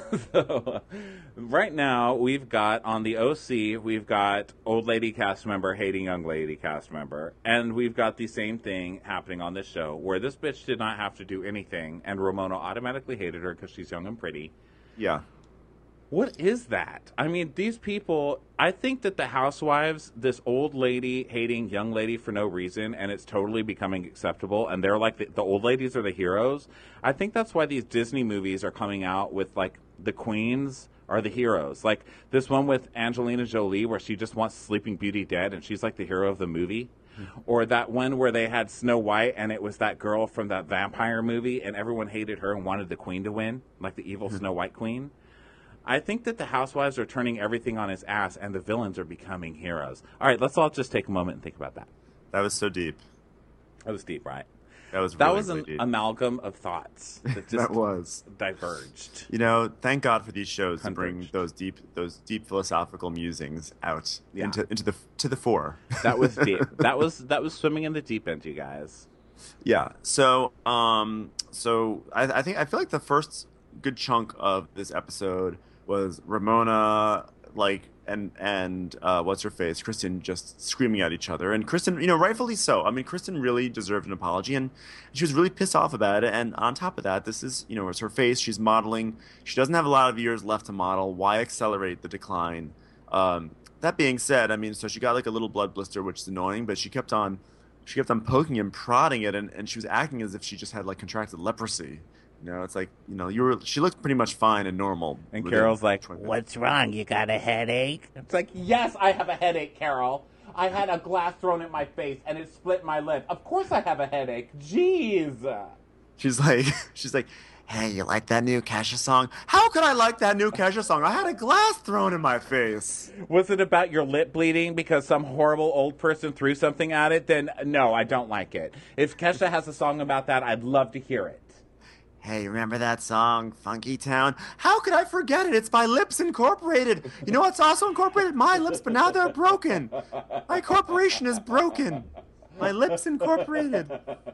So, right now, we've got on the O C, we've got old lady cast member hating young lady cast member. And we've got the same thing happening on this show, where this bitch did not have to do anything, and Ramona automatically hated her because she's young and pretty. Yeah. What is that? I mean, these people, I think that the housewives, this old lady hating young lady for no reason, and it's totally becoming acceptable, and they're like, the, the old ladies are the heroes. I think that's why these Disney movies are coming out with, like, the queens are the heroes. Like, this one with Angelina Jolie where she just wants Sleeping Beauty dead, and she's like the hero of the movie. Mm-hmm. Or that one where they had Snow White, and it was that girl from that vampire movie, and everyone hated her and wanted the queen to win, like the evil mm-hmm. Snow White queen. I think that the housewives are turning everything on its ass, and the villains are becoming heroes. All right, let's all just take a moment and think about that. That was so deep. That was deep, right? That was that really, was an really deep. amalgam of thoughts that just that was diverged. You know, thank God for these shows Converged. to bring those deep, those deep philosophical musings out Yeah. into into the to the fore. That was deep. that was that was swimming in the deep end, you guys. Yeah. So, um, so I, I think I feel like the first good chunk of this episode was Ramona, like, and and uh, what's her face, Kristen, just screaming at each other, and Kristen, you know, rightfully so. I mean, Kristen really deserved an apology, and she was really pissed off about it. And on top of that, this is, you know, it's her face. She's modeling. She doesn't have a lot of years left to model. Why accelerate the decline? Um, that being said, I mean, so she got like a little blood blister, which is annoying, but she kept on, she kept on poking and prodding it, and, and she was acting as if she just had like contracted leprosy. You know, it's like, you know, you were. She looked pretty much fine and normal. And Carol's like, "What's wrong? You got a headache?" It's like, yes, I have a headache, Carol. I had a glass thrown in my face and it split my lip. Of course I have a headache. Jeez. She's like, she's like, hey, you like that new Kesha song? How could I like that new Kesha song? I had a glass thrown in my face. Was it about your lip bleeding because some horrible old person threw something at it? Then no, I don't like it. If Kesha has a song about that, I'd love to hear it. Hey, remember that song, Funky Town? How could I forget it? It's by Lips Incorporated. You know what's also incorporated? My lips, but now they're broken. My corporation is broken. My Lips Incorporated.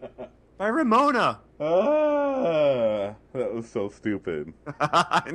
By Ramona. Ah, that was so stupid. I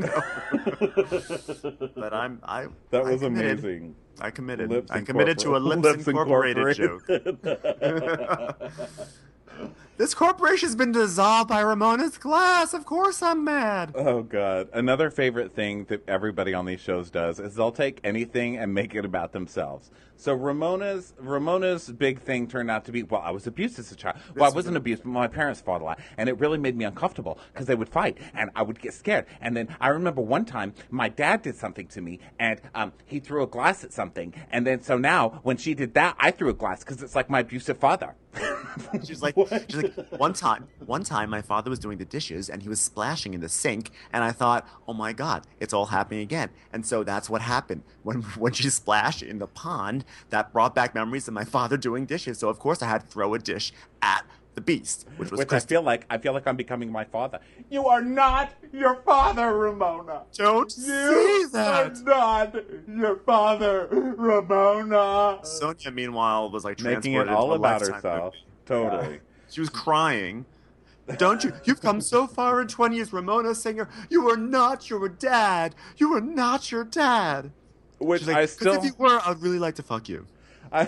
know. But I'm, I. That I was committed. amazing. I committed. Lips I committed to a Lips, Lips Incorporated, Incorporated joke. This corporation's been dissolved by Ramona's glass. Of course I'm mad. Oh, God. Another favorite thing that everybody on these shows does is they'll take anything and make it about themselves. So Ramona's Ramona's big thing turned out to be, well, I was abused as a child. Well, I wasn't abused, but my parents fought a lot. And it really made me uncomfortable because they would fight and I would get scared. And then I remember one time my dad did something to me and um, he threw a glass at something. And then so now when she did that, I threw a glass because it's like my abusive father. She's like, she's like, one time, one time my father was doing the dishes and he was splashing in the sink, and I thought, oh my God, it's all happening again. And so that's what happened. When when she splashed in the pond, that brought back memories of my father doing dishes. So of course I had to throw a dish at the beast, which was Which Kristen. I feel like I feel like I'm becoming my father. You are not your father, Ramona. Don't You say that. are not your father, Ramona. Sonia, meanwhile, was like Making transported it all into a about Lifetime herself. movie. Totally. She was crying. Don't you? You've come so far in twenty years, Ramona Singer. You are not your dad. You are not your dad. Which She's like, I 'cause still. if you were, I'd really like to fuck you. I...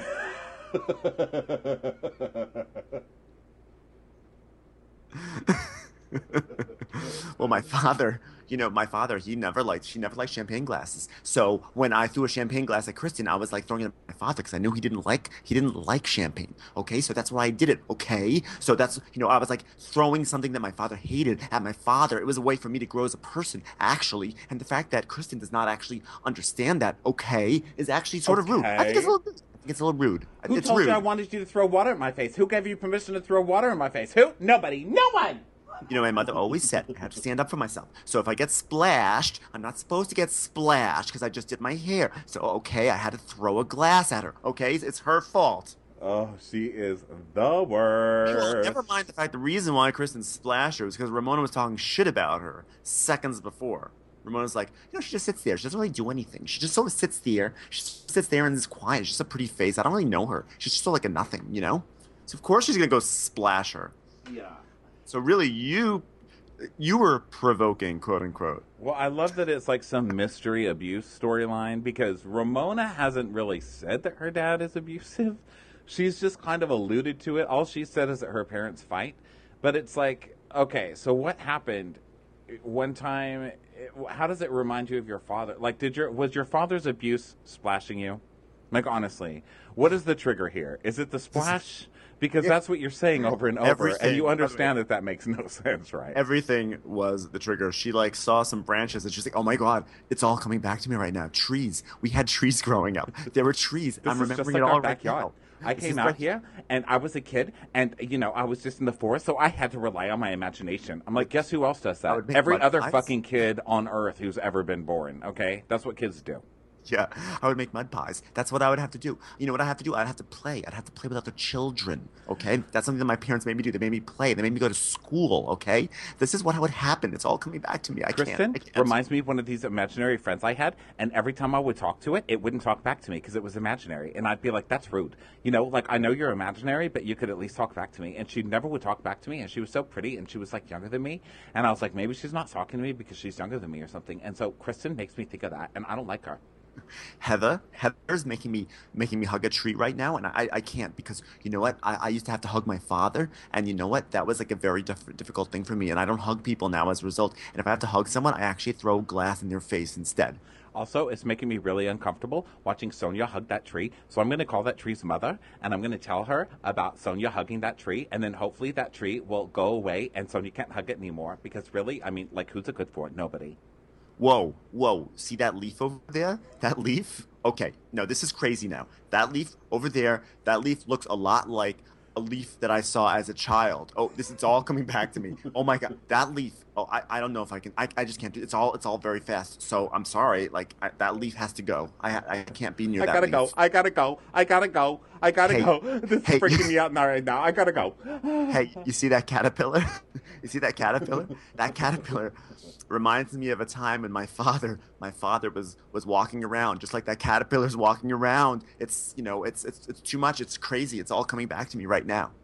Well, my father, you know, my father, he never liked, she never liked champagne glasses. So when I threw a champagne glass at Kristen, I was like throwing it at my father because I knew he didn't like, he didn't like champagne. Okay, so that's why I did it. Okay, so that's, you know, I was like throwing something that my father hated at my father. It was a way for me to grow as a person, actually. And the fact that Kristen does not actually understand that, okay, is actually sort of rude. I think it's a little, I think it's a little rude. Who it's told rude. you I wanted you to throw water at my face? Who gave you permission to throw water in my face? Who? Nobody. No one. You know, my mother always said I have to stand up for myself. So if I get splashed, I'm not supposed to get splashed because I just did my hair. So, okay, I had to throw a glass at her. Okay, it's her fault. Oh, she is the worst. Well, never mind the fact the reason why Kristen splashed her was because Ramona was talking shit about her seconds before. Ramona's like, you know, she just sits there. She doesn't really do anything. She just sort of sits there. She sits there and is quiet. She's just a pretty face. I don't really know her. She's just sort of like a nothing, you know? So, of course, she's going to go splash her. Yeah. So really, you You were provoking, quote unquote. Well, I love that it's like some mystery abuse storyline because Ramona hasn't really said that her dad is abusive. She's just kind of alluded to it. All she said is that her parents fight. But it's like, okay, so what happened one time? How does it remind you of your father? Like, did your was your father's abuse splashing you? Like, honestly, what is the trigger here? Is it the splash? Because that's what you're saying over and over, Everything. and you understand that that makes no sense, right? Everything was the trigger. She like saw some branches and she's like, "Oh my god, it's all coming back to me right now." Trees. We had trees growing up. There were trees. This I'm is just remembering like it all our right backyard. now. I This came is out like- here, and I was a kid, and, you know, I was just in the forest, so I had to rely on my imagination. I'm like, guess who else does I that? would make Every mud other pies. fucking kid on Earth who's ever been born, okay? That's what kids do. Yeah, I would make mud pies. That's what I would have to do. You know what I have to do? I'd have to play. I'd have to play with other children. Okay, that's something that my parents made me do. They made me play. They made me go to school. Okay, this is what would happen. It's all coming back to me. I Kristen can't. I can't. reminds me of one of these imaginary friends I had, and every time I would talk to it, it wouldn't talk back to me because it was imaginary. And I'd be like, that's rude. You know, like, I know you're imaginary, but you could at least talk back to me. And she never would talk back to me, and she was so pretty, and she was, like, younger than me. And I was like, maybe she's not talking to me because she's younger than me or something. And so Kristen makes me think of that, and I don't like her. Heather, Heather's making me making me hug a tree right now, and I, I can't because you know what? I, I used to have to hug my father, and you know what? That was like a very diff- difficult thing for me, and I don't hug people now as a result. And if I have to hug someone, I actually throw glass in their face instead. Also, it's making me really uncomfortable watching Sonia hug that tree. So I'm going to call that tree's mother, and I'm going to tell her about Sonia hugging that tree, and then hopefully that tree will go away, and Sonia can't hug it anymore. Because really, I mean, like, who's it good for? Nobody. Whoa, whoa. See that leaf over there? That leaf? Okay, no, this is crazy now. That leaf over there, that leaf looks a lot like a leaf that I saw as a child. Oh, this it's all coming back to me. Oh my god, that leaf. Oh, I, I don't know if I can. I, I just can't do. It's all it's all very fast. So I'm sorry. Like I, that leaf has to go. I I can't be near I that gotta leaf. go. I gotta go. I gotta go. I gotta Hey, go. This is hey. freaking me out now right now. I gotta go. Hey, you see that caterpillar? You see that caterpillar? That caterpillar reminds me of a time when my father, my father was was walking around just like that caterpillar's walking around. It's you know, it's it's it's too much. It's crazy. It's all coming back to me right now.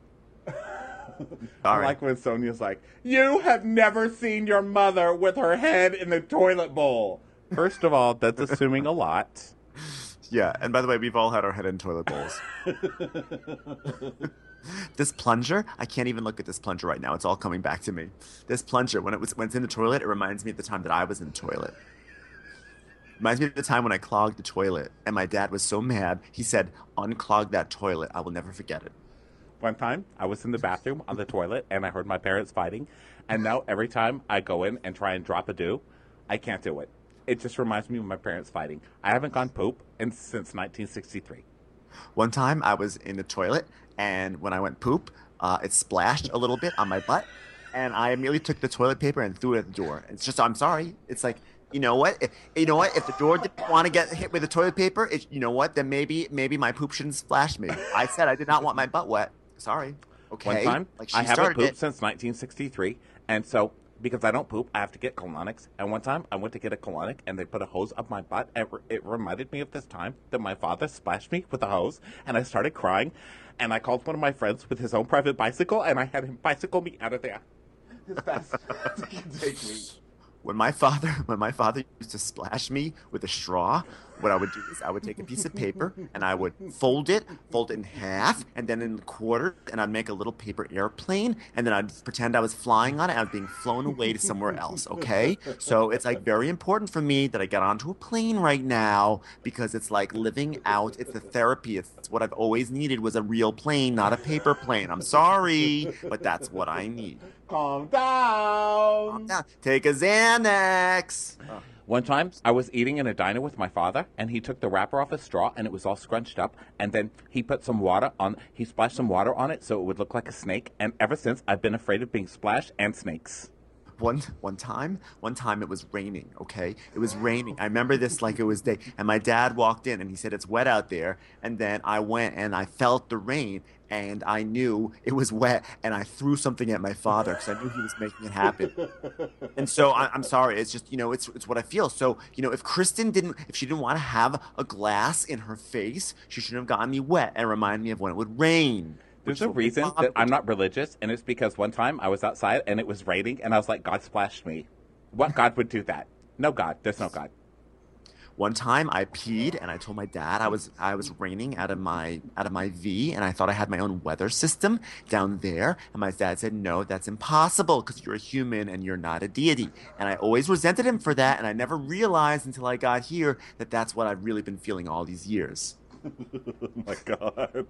I Sorry. like when Sonia's like, you have never seen your mother with her head in the toilet bowl. First of all, that's assuming a lot. Yeah, and by the way, we've all had our head in toilet bowls. This plunger, I can't even look at this plunger right now. It's all coming back to me. This plunger, when it was when it's in the toilet, it reminds me of the time that I was in the toilet. Reminds me of the time when I clogged the toilet, and my dad was so mad. He said, "Unclog that toilet." I will never forget it. One time, I was in the bathroom on the toilet, and I heard my parents fighting. And now every time I go in and try and drop a do, I can't do it. It just reminds me of my parents fighting. I haven't gone poop in, since nineteen sixty-three. One time, I was in the toilet, and when I went poop, uh, it splashed a little bit on my butt, and I immediately took the toilet paper and threw it at the door. It's just, I'm sorry. It's like, you know what? If, you know what? If the door didn't want to get hit with the toilet paper, it, you know what? Then maybe maybe my poop shouldn't splash me. I said I did not want my butt wet. Sorry. Okay. One time, Like, she I haven't started pooped it. since nineteen sixty-three, and so because I don't poop, I have to get colonics. And one time, I went to get a colonic, and they put a hose up my butt. And it, it reminded me of this time that my father splashed me with a hose, and I started crying. And I called one of my friends with his own private bicycle, and I had him bicycle me out of there as fast as he could take me. When my father when my father used to splash me with a straw, what I would do is I would take a piece of paper and I would fold it, fold it in half, and then in quarters, and I'd make a little paper airplane, and then I'd pretend I was flying on it. I was being flown away to somewhere else. Okay, so it's like very important for me that I get onto a plane right now because it's like living out. It's the therapy. It's what I've always needed was a real plane, not a paper plane. I'm sorry, but that's what I need. Calm down. Calm down. Take a Xanax. Oh. One time, I was eating in a diner with my father, and he took the wrapper off a straw, and it was all scrunched up, and then he put some water on, he splashed some water on it so it would look like a snake, and ever since, I've been afraid of being splashed and snakes. One one time, one time it was raining, okay? It was raining. I remember this like it was day. And my dad walked in and he said, "It's wet out there." And then I went and I felt the rain and I knew it was wet and I threw something at my father because I knew he was making it happen. And so I, I'm sorry. It's just, you know, it's it's what I feel. So, you know, if Kristen didn't, if she didn't want to have a glass in her face, she shouldn't have gotten me wet and reminded me of when it would rain. There's a reason that I'm not religious, and it's because one time I was outside and it was raining, and I was like, God splashed me. What God would do that? No God. There's no God. One time I peed and I told my dad I was I was raining out of my out of my V, and I thought I had my own weather system down there, and my dad said, no, that's impossible because you're a human and you're not a deity. And I always resented him for that, and I never realized until I got here that that's what I've really been feeling all these years. Oh my God.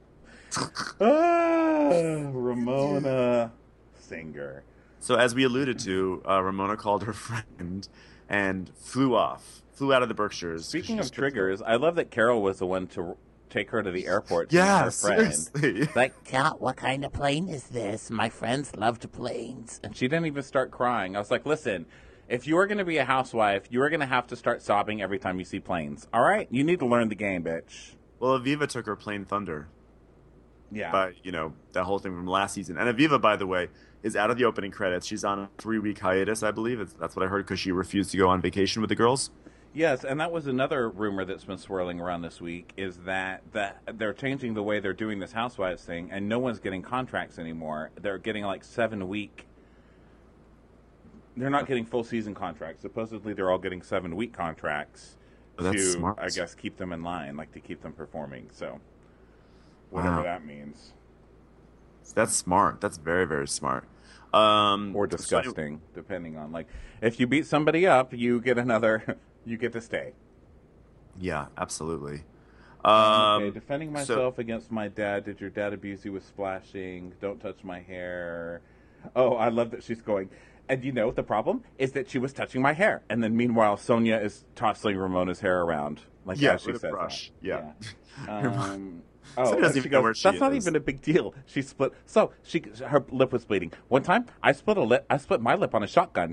ah, Ramona Singer. So as we alluded to, uh, Ramona called her friend and flew off, flew out of the Berkshires. Speaking of triggers, I love that Carol was the one to take her to the airport to yeah, meet her friend. Seriously. Like, God, what kind of plane is this? My friends loved planes. And she didn't even start crying. I was like, listen, if you are going to be a housewife, you are going to have to start sobbing every time you see planes. All right? You need to learn the game, bitch. Well, Aviva took her Plain Thunder. Yeah. But, you know, that whole thing from last season. And Aviva, by the way, is out of the opening credits. She's on a three-week hiatus, I believe. It's, that's what I heard, because she refused to go on vacation with the girls. Yes, and that was another rumor that's been swirling around this week, is that, that they're changing the way they're doing this Housewives thing, and no one's getting contracts anymore. They're getting like seven-week... They're not getting full season contracts. Supposedly they're all getting seven-week contracts Oh, that's to, smart. I guess, keep them in line, like to keep them performing. So, whatever Wow. that means. That's smart. That's very, very smart. Um, Or disgusting, depending on, like, if you beat somebody up, you get another, you get to stay. Yeah, absolutely. Um, okay, defending myself against my dad. Did your dad abuse you with splashing? Don't touch my hair. Oh, I love that she's going. And you know, the problem is that she was touching my hair. And then meanwhile, Sonia is tossing Ramona's hair around. Like, Yeah, as she with a says brush. that. Yeah. Um, oh, Sonia and doesn't she even know goes, where she that's not is." even a big deal. She split. So she, her lip was bleeding. One time, I split a lip. I split my lip on a shotgun.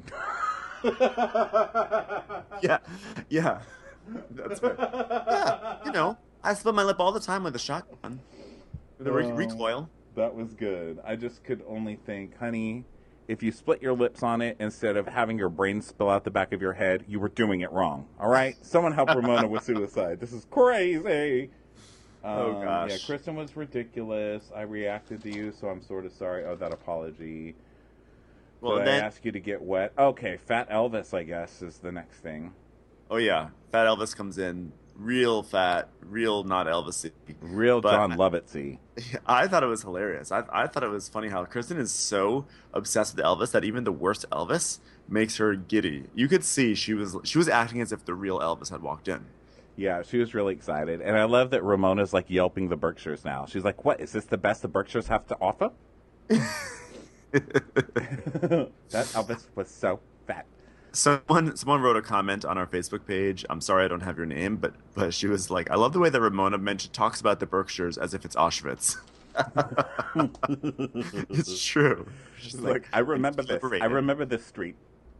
yeah, yeah. That's right. Yeah, you know, I split my lip all the time with a shotgun. With a re- Oh. recoil. That was good. I just could only think, honey, if you split your lips on it instead of having your brain spill out the back of your head, you were doing it wrong. All right? Someone help Ramona with suicide. This is crazy. Oh, Um, gosh. Yeah, Kristen was ridiculous. I reacted to you, so I'm sort of sorry. Oh, that apology. Well, Did then, I ask you to get wet? Okay, Fat Elvis, I guess, is the next thing. oh yeah, Fat Elvis comes in, real fat, real not Elvis-y. Real But- John Lovitzy. I thought it was hilarious. I, I thought it was funny how Kristen is so obsessed with Elvis that even the worst Elvis makes her giddy. You could see she was she was acting as if the real Elvis had walked in. Yeah, she was really excited. And I love that Ramona's like yelping the Berkshires now. She's like, what, is this the best the Berkshires have to offer? That Elvis was so fat. Someone someone wrote a comment on our Facebook page. I'm sorry I don't have your name, but but she was like, I love the way that Ramona mentioned talks about the Berkshires as if it's Auschwitz. It's true. She's She's like, I remember this. I liberated. remember this street.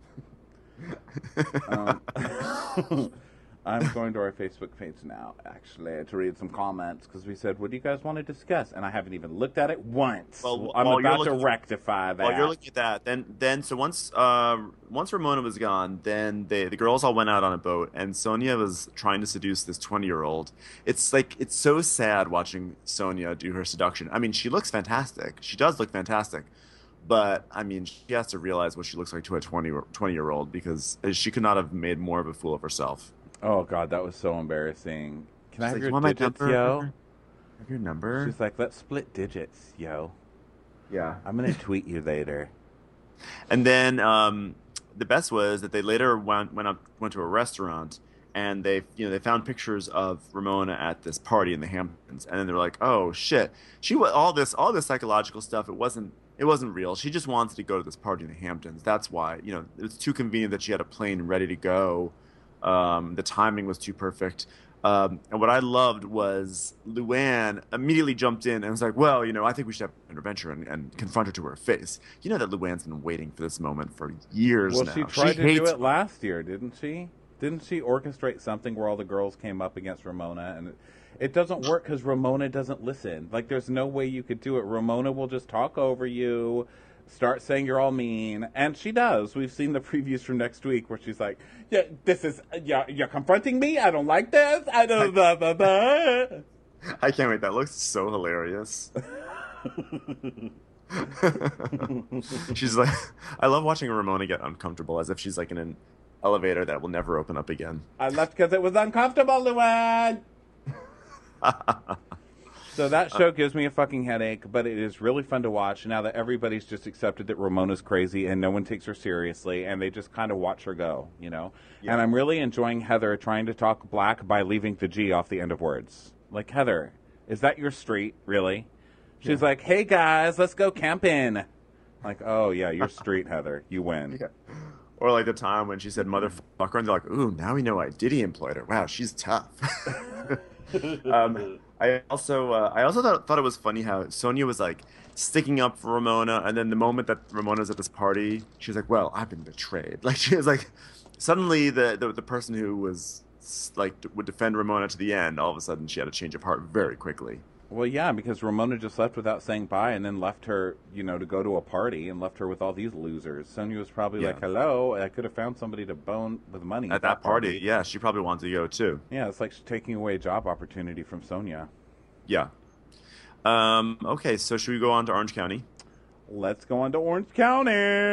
um, I'm going to our Facebook page now, actually, to read some comments, because we said, what do you guys want to discuss? And I haven't even looked at it once. Well, I'm while you're about to looking- rectify that. While you're looking at that, then then so once uh once Ramona was gone, then they the girls all went out on a boat, and Sonia was trying to seduce this twenty year old. It's like it's so sad watching Sonia do her seduction. I mean, she looks fantastic. She does look fantastic. But I mean, she has to realize what she looks like to a twenty year old, because she could not have made more of a fool of herself. Oh, God, that was so embarrassing. Can I She's have like, your "You want my digits, number? yo? Have your number? She's like, let's split digits, yo. Yeah. I'm going to tweet you later. And then um, the best was that they later went went up went to a restaurant, and they you know they found pictures of Ramona at this party in the Hamptons, and then they're like, oh shit, she wa- all this all this psychological stuff. It wasn't it wasn't real. She just wanted to go to this party in the Hamptons. That's why you know it was too convenient that she had a plane ready to go. Um, the timing was too perfect. Um, and what I loved was Luann immediately jumped in and was like, well, you know, I think we should have an intervention and, and confront her to her face. You know that Luann's been waiting for this moment for years Well, now. she tried to do hates- it last year, didn't she? Didn't she orchestrate something where all the girls came up against Ramona? And it, it doesn't work because Ramona doesn't listen. Like, there's no way you could do it. Ramona will just talk over you, start saying you're all mean. And she does. We've seen the previews from next week where she's like, yeah, this is, yeah, you're confronting me? I don't like this. I don't, blah, blah, blah. I can't wait. That looks so hilarious. She's like, I love watching Ramona get uncomfortable as if she's like in an elevator that will never open up again. I left because it was uncomfortable, Luan. So that show gives me a fucking headache, but it is really fun to watch now that everybody's just accepted that Ramona's crazy and no one takes her seriously, and they just kind of watch her go, you know? Yeah. And I'm really enjoying Heather trying to talk black by leaving the G off the end of words. Like, Heather, is that your street, really? She's Yeah. like, hey, guys, let's go camping. Like, oh, yeah, your street, Heather. You win. Yeah. Or like the time when she said motherfucker, and they're like, ooh, now we know I Diddy employed her. Wow, she's tough. um, I also uh, I also thought, thought it was funny how Sonia was like sticking up for Ramona, and then the moment that Ramona was at this party, she was like, well, I've been betrayed. Like, she was like, suddenly the, the, the person who was like would defend Ramona to the end, all of a sudden she had a change of heart very quickly. Well, yeah, because Ramona just left without saying bye and then left her, you know, to go to a party and left her with all these losers. Sonia was probably Yeah. like, hello, I could have found somebody to bone with money. At that party, yeah, she probably wanted to go too. Yeah, it's like she's taking away a job opportunity from Sonia. Yeah. Um, okay, so should we go on to Orange County? Let's go on to Orange County.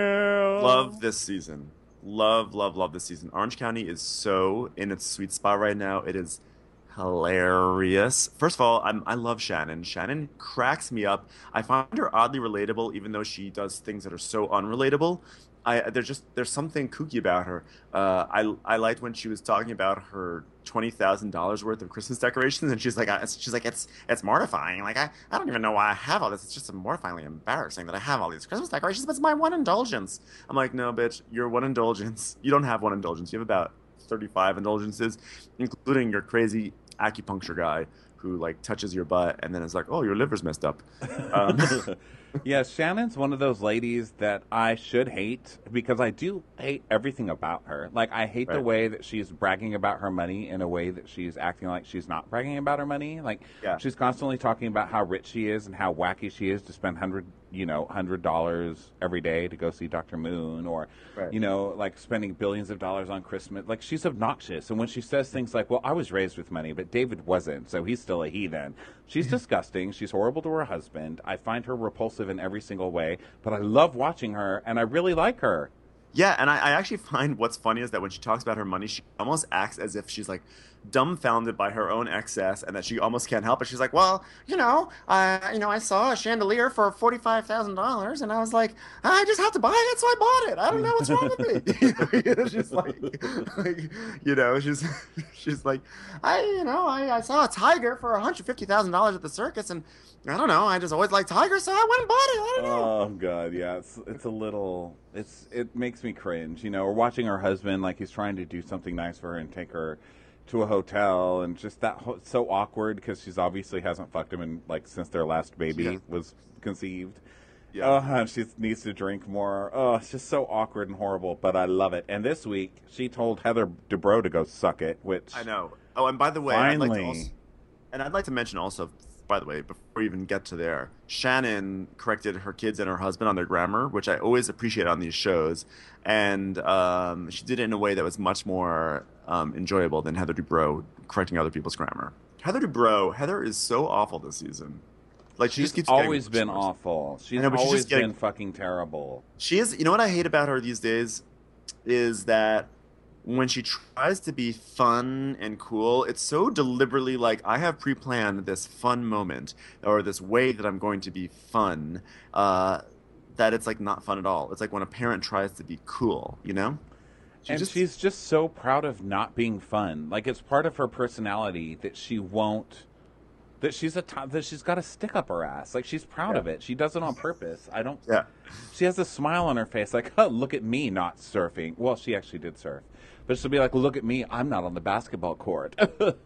Love this season. Love, love, love this season. Orange County is so in its sweet spot right now. It is hilarious. First of all, I'm, I love Shannon. Shannon cracks me up. I find her oddly relatable, even though she does things that are so unrelatable. I there's just there's something kooky about her. Uh, I I liked when she was talking about her twenty thousand dollars worth of Christmas decorations, and she's like, I, she's like, it's it's mortifying. Like I, I don't even know why I have all this. It's just mortifyingly embarrassing that I have all these Christmas decorations. But it's my one indulgence. I'm like, no, bitch, your one indulgence. You don't have one indulgence. You have about thirty-five indulgences, including your crazy acupuncture guy who like touches your butt and then is like, oh, your liver's messed up. Um, Yeah, Shannon's one of those ladies that I should hate because I do hate everything about her. Like, I hate the Right. way that she's bragging about her money in a way that she's acting like she's not bragging about her money. Like, Yeah. she's constantly talking about how rich she is and how wacky she is to spend hundred, you know, hundred dollars every day to go see Doctor Moon, or, Right. you know, like spending billions of dollars on Christmas. Like, she's obnoxious. And when she says things like, "Well, I was raised with money, but David wasn't, so he's still a heathen," she's disgusting. She's horrible to her husband. I find her repulsive in every single way, but I love watching her, and I really like her. Yeah, and I, I actually find what's funny is that when she talks about her money, she almost acts as if she's like dumbfounded by her own excess, and that she almost can't help it. She's like, "Well, you know, I, you know, I saw a chandelier for forty-five thousand dollars, and I was like, I just have to buy it, so I bought it. I don't know what's wrong with me." You know, she's like, like, you know, she's she's like, I, you know, I, I saw a tiger for one hundred fifty thousand dollars at the circus, and I don't know, I just always liked tigers, so I went and bought it. I don't know. Oh god, yeah, it's it's a little, it's it makes me cringe, you know. Or watching her husband, like he's trying to do something nice for her and take her to a hotel, and just that ho- so awkward because she's obviously hasn't fucked him in like since their last baby Yeah. was conceived. Yeah. Oh, and she needs to drink more. Oh, it's just so awkward and horrible, but I love it. And this week she told Heather Dubrow to go suck it, which I know. Oh, and by the way, I'd like to Finally. also, and I'd like to mention also, by the way, before we even get to there, Shannon corrected her kids and her husband on their grammar, which I always appreciate on these shows, and um, she did it in a way that was much more um, enjoyable than Heather Dubrow correcting other people's grammar. Heather Dubrow, Heather is so awful this season. Like she she's just keeps getting always worse been and worse. awful. She's know, but she's always just getting- been fucking terrible. She is. You know what I hate about her these days is that when she tries to be fun and cool, it's so deliberately like, I have pre-planned this fun moment or this way that I'm going to be fun, uh, that it's like not fun at all. It's like when a parent tries to be cool, you know? She and just- she's just so proud of not being fun. Like, it's part of her personality that she won't. That she's a t- that she's got a stick up her ass. Like, she's proud Yeah. of it. She does it on purpose. I don't. Yeah. She has a smile on her face, like, "Oh, look at me not surfing." Well, she actually did surf, but she'll be like, "Look at me, I'm not on the basketball court."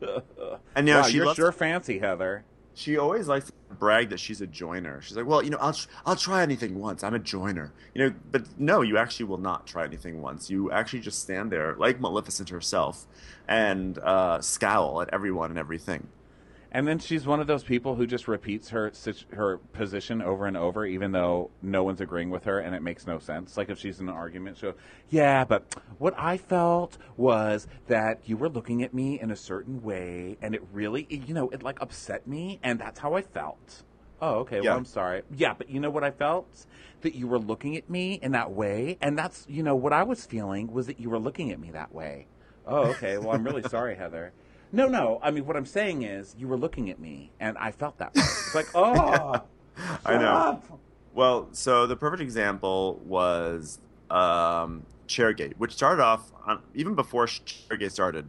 And now wow, she you're loves- sure fancy, Heather. She always likes to brag that she's a joiner. She's like, well, you know, I'll tr- I'll try anything once. I'm a joiner. You know, but no, you actually will not try anything once. You actually just stand there like Maleficent herself and uh, scowl at everyone and everything. And then she's one of those people who just repeats her sit- her position over and over, even though no one's agreeing with her, and it makes no sense. Like, if she's in an argument, she'll, yeah, but what I felt was that you were looking at me in a certain way, and it really, you know, it like upset me, and that's how I felt. Oh, okay. Yeah. Well, I'm sorry. Yeah, but you know what I felt? That you were looking at me in that way. And that's, you know, what I was feeling was that you were looking at me that way. Oh, okay. Well, I'm really sorry, Heather. No, no. I mean, what I'm saying is you were looking at me and I felt that way. It's like, oh, I know. up. Well, so the perfect example was um, Chairgate, which started off on, even before Chairgate started.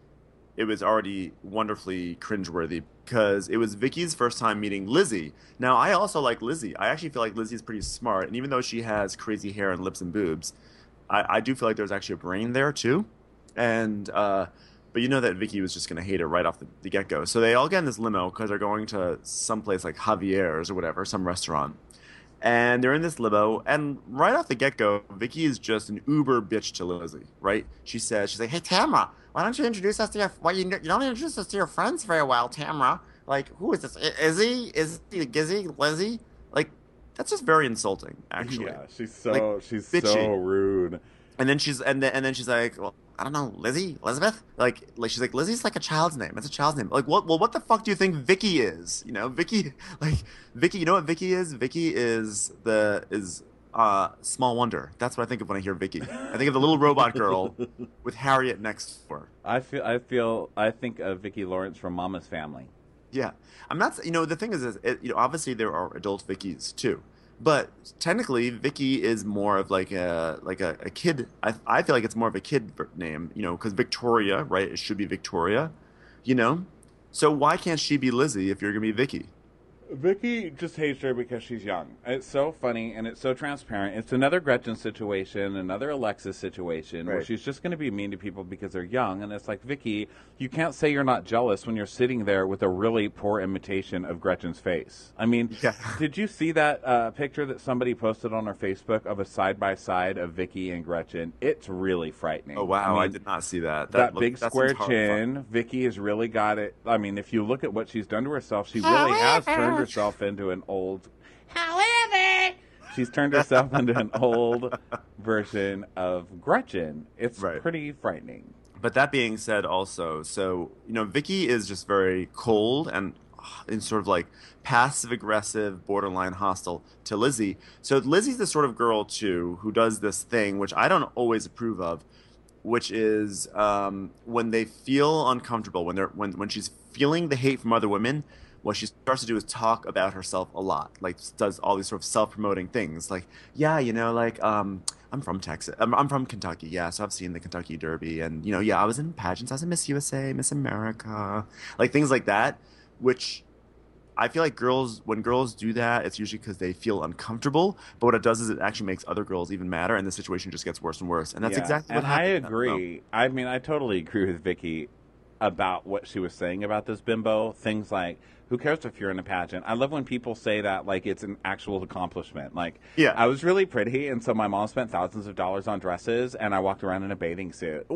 It was already wonderfully cringeworthy because it was Vicky's first time meeting Lizzie. Now, I also like Lizzie. I actually feel like Lizzie's pretty smart, and even though she has crazy hair and lips and boobs, I, I do feel like there's actually a brain there too. And uh, but you know that Vicky was just going to hate her right off the, the get go. So they all get in this limo because they're going to someplace like Javier's or whatever, some restaurant. And they're in this limo, and right off the get-go, Vicky is just an uber bitch to Lizzie, right? She says, she's like, hey, Tamara, why don't you introduce us to your, well, you, you don't introduce us to your friends very well, Tamara. Like, who is this? I- Izzy? Is he Gizzy? Lizzie? Like, that's just very insulting, actually. Yeah, she's so, Like, she's bitchy. so rude. And then she's, and then, and then she's like, well, I don't know, Lizzie? Elizabeth? Like, like she's like, Lizzie's like a child's name. It's a child's name. Like, what? Well, what the fuck do you think Vicky is? You know, Vicky, like, Vicky. You know what Vicky is? Vicky is the is uh Small Wonder. That's what I think of when I hear Vicky. I think of the little robot girl with Harriet next to her. I feel, I feel, I think of Vicki Lawrence from Mama's Family. Yeah, I'm not. You know, the thing is, is it, you know, obviously there are adult Vickies too. But technically, Vicky is more of like a like a, a kid. I I feel like it's more of a kid name, you know, because Victoria, right? It should be Victoria, you know. So why can't she be Lizzie if you're gonna be Vicky? Vicky just hates her because she's young. It's so funny and it's so transparent. It's another Gretchen situation, another Alexis situation, where Right. she's just going to be mean to people because they're young. And it's like, Vicky, you can't say you're not jealous when you're sitting there with a really poor imitation of Gretchen's face. I mean, Yeah. did you see that uh, picture that somebody posted on her Facebook of a side-by-side of Vicky and Gretchen? It's really frightening. Oh wow, I, mean, did not see that. That, looked- big that square seems horrifying. chin, Vicky has really got it. I mean, if you look at what she's done to herself, she really has turned herself into an old. However, She's turned herself into an old version of Gretchen. It's Right. pretty frightening. But that being said, also, so you know, Vicky is just very cold and and sort of like passive aggressive, borderline hostile to Lizzie. So Lizzie's the sort of girl too who does this thing which I don't always approve of, which is um, when they feel uncomfortable, when they're when when she's feeling the hate from other women. What she starts to do is talk about herself a lot, like does all these sort of self-promoting things, like, yeah, you know, like, um, I'm from Texas, I'm, I'm from Kentucky, yeah, so I've seen the Kentucky Derby, and, you know, yeah, I was in pageants, I was in Miss U S A, Miss America, like, things like that, which I feel like girls, when girls do that, it's usually because they feel uncomfortable, but what it does is it actually makes other girls even madder, and the situation just gets worse and worse, and that's Yeah. exactly what and I happened. agree. I mean, I totally agree with Vicky about what she was saying about this bimbo. Things like, who cares if you're in a pageant? I love when people say that like it's an actual accomplishment. Like, Yeah. I was really pretty, and so my mom spent thousands of dollars on dresses, and I walked around in a bathing suit.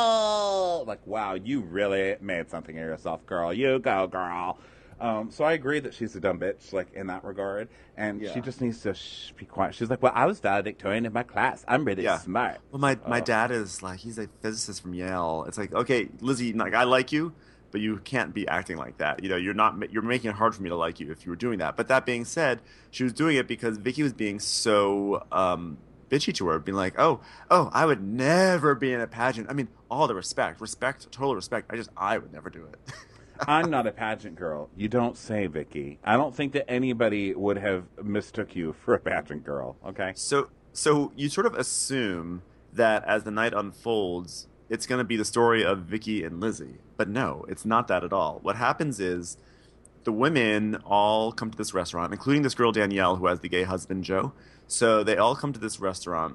Wow! Like, wow, you really made something of yourself, girl. You go, girl. Um, so I agree that she's a dumb bitch, like, in that regard. And Yeah. she just needs to shh, be quiet. She's like, well, I was valedictorian in my class. I'm really Yeah. smart. Well, my, my Oh. dad is like, he's a physicist from Yale. It's like, okay, Lizzie, like, I like you, but you can't be acting like that. You know, you're not, ma- you're making it hard for me to like you if you were doing that. But that being said, she was doing it because Vicky was being so um, bitchy to her, being like, oh, oh, I would never be in a pageant. I mean, all the respect, respect, total respect. I just, I would never do it. I'm not a pageant girl. You don't say, Vicky. I don't think that anybody would have mistook you for a pageant girl. Okay. So, so you sort of assume that as the night unfolds, it's going to be the story of Vicky and Lizzie. But no, it's not that at all. What happens is the women all come to this restaurant, including this girl, Danielle, who has the gay husband, Joe. So they all come to this restaurant,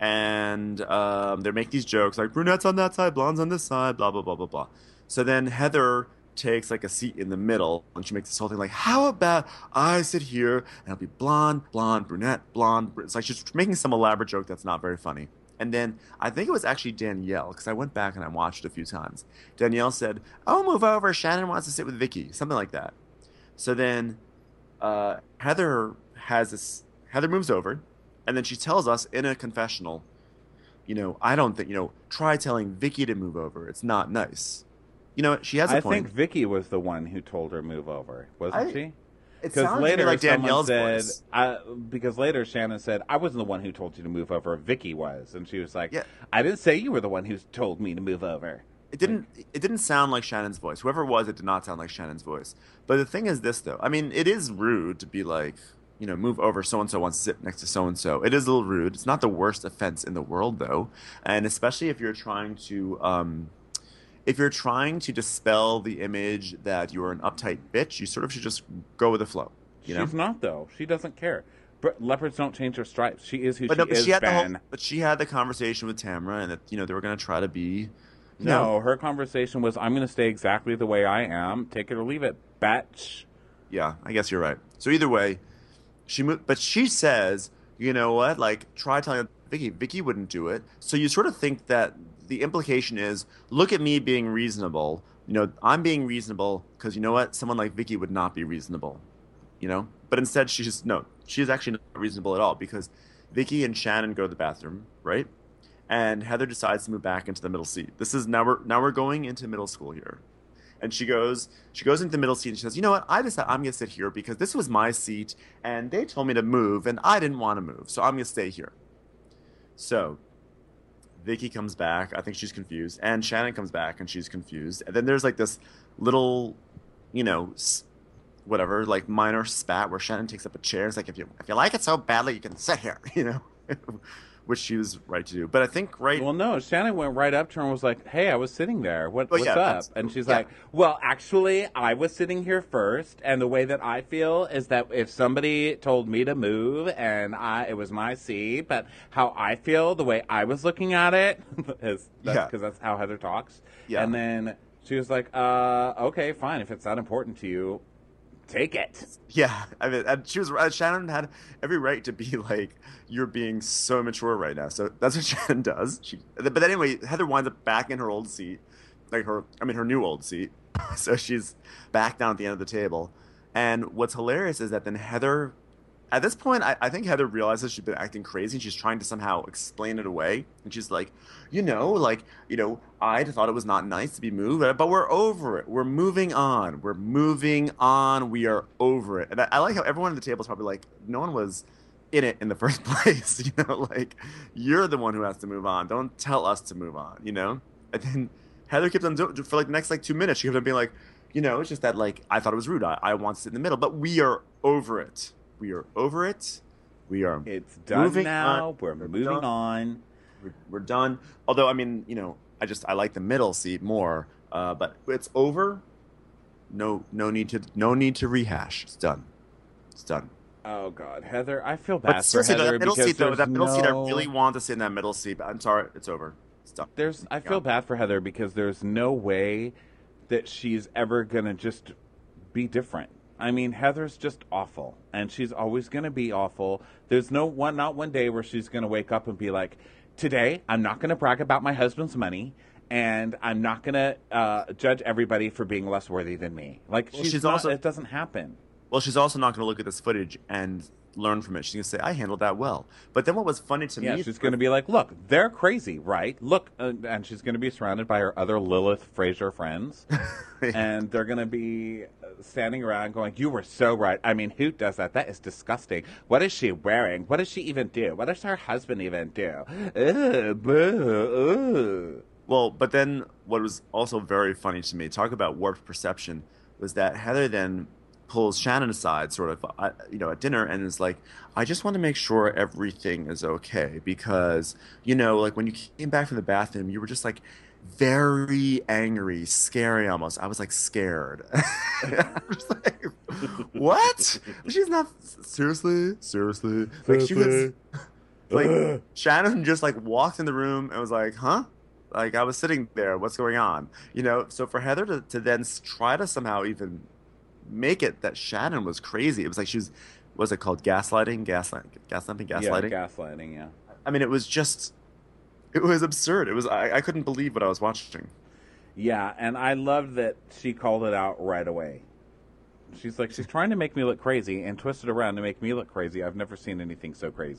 and um, they make these jokes like, brunettes on that side, blondes on this side, blah, blah, blah, blah, blah. So then Heather takes like a seat in the middle, and she makes this whole thing like, how about I sit here and I'll be blonde, blonde, brunette, blonde. br-" It's like she's making some elaborate joke that's not very funny. And then I think it was actually Danielle, because I went back and I watched it a few times. Danielle said, oh, move over, Shannon wants to sit with Vicky, something like that. So then uh, Heather has this, Heather moves over, and then she tells us in a confessional, you know, I don't think, you know, try telling Vicky to move over. It's not nice. You know, she has a I point. think Vicky was the one who told her move over, wasn't I- she? It Because sounded to me later like someone Danielle's said, voice. I, because later Shannon said, I wasn't the one who told you to move over, Vicky was. And she was like, Yeah. I didn't say you were the one who told me to move over. It didn't. It didn't sound like Shannon's voice. Whoever it was, it did not sound like Shannon's voice. But the thing is, this though. I mean, it is rude to be like, you know, move over. So and so wants to sit next to so and so. It is a little rude. It's not the worst offense in the world, though, and especially if you're trying to, um, if you're trying to dispel the image that you're an uptight bitch, you sort of should just go with the flow. You know? She's not, though. She doesn't care. But leopards don't change their stripes. She is who But she no, but is, she had the Ben. whole, but she had the conversation with Tamara, and that you know they were going to try to be. You No, know, her conversation was, I'm going to stay exactly the way I am. Take it or leave it, batch. yeah, I guess you're right. So either way, she moved, but she says, you know what? Like, try telling Vicky. Vicky wouldn't do it. So you sort of think that the implication is, look at me being reasonable. You know, I'm being reasonable because you know what? Someone like Vicky would not be reasonable. You know, but instead she's no, she's actually not reasonable at all because Vicky and Shannon go to the bathroom, right? And Heather decides to move back into the middle seat. This is now we're now we're going into middle school here. And she goes she goes into the middle seat and she says, you know what, I decided I'm gonna sit here because this was my seat and they told me to move and I didn't want to move, so I'm gonna stay here. So Vicky comes back, I think she's confused, and Shannon comes back and she's confused. And then there's like this little, you know, whatever, like minor spat where Shannon takes up a chair. It's like, if you if you like it so badly, you can sit here, you know. Which she was right to do. But I think right... Well, no, Shannon went right up to her and was like, hey, I was sitting there. What, Well, what's yeah, up? that's- And she's yeah. like, well, actually, I was sitting here first, and the way that I feel is that if somebody told me to move and I it was my seat, but how I feel, the way I was looking at it, is that's Yeah. because that's how Heather talks. Yeah. And then she was like, uh, okay, fine, if it's that important to you, take it. Yeah, I mean, and she was uh, Shannon had every right to be like, "You're being so mature right now." So that's what Shannon does. She, but then anyway, Heather winds up back in her old seat, like her, I mean, her new old seat. So she's back down at the end of the table. And what's hilarious is that then Heather, at this point, I, I think Heather realizes she's been acting crazy and she's trying to somehow explain it away. And she's like, you know, like, you know, I thought it was not nice to be moved, but we're over it. We're moving on. We're moving on. We are over it. And I, I like how everyone at the table is probably like, no one was in it in the first place. You know, like, you're the one who has to move on. Don't tell us to move on, you know? And then Heather keeps on doing, for like the next like two minutes, she kept on being like, you know, it's just that like, I thought it was rude. I, I want to sit in the middle, but we are over it. We are over it. We are It's done moving now. on. We're moving done. on. We're, we're done. Although, I mean, you know, I just I like the middle seat more. Uh, but it's over. No, no need to no need to rehash. It's done. It's done. Oh God, Heather, I feel bad But for seriously, Heather that middle because seat though, there's that middle seat, I no- really want to sit in that middle seat. But I'm sorry, it's over. It's done. There's, I Yeah. feel bad for Heather because there's no way that she's ever gonna just be different. I mean, Heather's just awful, and she's always gonna be awful. There's no one, not one day where she's gonna wake up and be like, "Today, I'm not gonna brag about my husband's money, and I'm not gonna uh, judge everybody for being less worthy than me." Like, Well, she's, she's not, also- it doesn't happen. Well, she's also not going to look at this footage and learn from it. She's going to say, "I handled that well." But then what was funny to Yeah, me? she's going to be like, look, they're crazy, right? Look, uh, and she's going to be surrounded by her other Lilith Fraser friends, and they're going to be uh, standing around going, you were so right. I mean, who does that? That is disgusting. What is she wearing? What does she even do? What does her husband even do? Ugh, boo, ugh. Well, but then what was also very funny to me, talk about warped perception, was that Heather then pulls Shannon aside, sort of, uh, you know, at dinner, and is like, "I just want to make sure everything is okay because, you know, like when you came back from the bathroom, you were just like very angry, scary almost. I was like scared." I was like, "What?" She's not seriously, seriously. Like she was, like Shannon just like walked in the room and was like, "Huh?" Like, I was sitting there, what's going on? You know, so for Heather to, to then s- try to somehow even make it that Shannon was crazy. It was like she was, what was it called? Gaslighting? Gaslighting? Gaslighting? Gaslighting? Yeah, gaslighting, yeah. I mean, it was just, it was absurd. It was, I, I couldn't believe what I was watching. Yeah, and I loved that she called it out right away. She's like, she's trying to make me look crazy and twist it around to make me look crazy. I've never seen anything so crazy.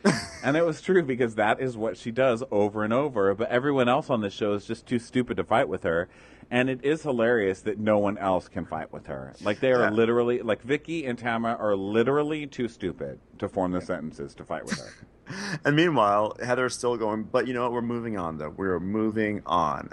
And it was true because that is what she does over and over. But everyone else on the show is just too stupid to fight with her. And it is hilarious that no one else can fight with her. Like they are Yeah. literally, like Vicky and Tamara are literally too stupid to form the sentences to fight with her. And meanwhile, Heather's still going, but you know what? We're moving on, though. We're moving on.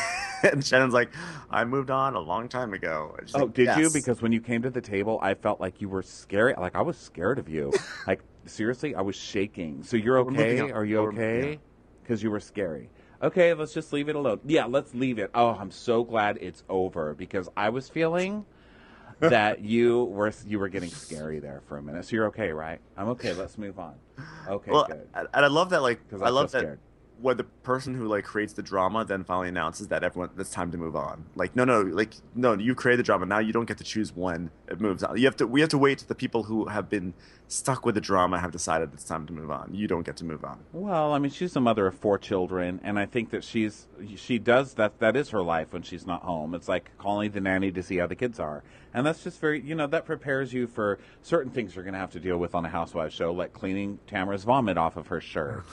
And Shannon's like, I moved on a long time ago. And she's Oh, like, did you? "Yes." Because when you came to the table, I felt like you were scary. Like I was scared of you. Like seriously, I was shaking. So you're We're moving okay? on. Are you We're- okay? yeah. Because you were scary. Okay, let's just leave it alone. Yeah, let's leave it. Oh, I'm so glad it's over because I was feeling that you were you were getting scary there for a minute. So you're okay, right? I'm okay. Let's move on. Okay, Well, good. and I love that, like, 'Cause I I love feel that scared. when the person who, like, creates the drama then finally announces that everyone, it's time to move on. Like, no, no, like, no, you create the drama. Now you don't get to choose when it moves on. You have to, we have to wait till the people who have been stuck with the drama have decided it's time to move on. You don't get to move on. Well, I mean, she's the mother of four children, and I think that she's she does that. That is her life when she's not home. It's like calling the nanny to see how the kids are, and that's just very, you know, that prepares you for certain things you're going to have to deal with on a housewives show, like cleaning Tamara's vomit off of her shirt,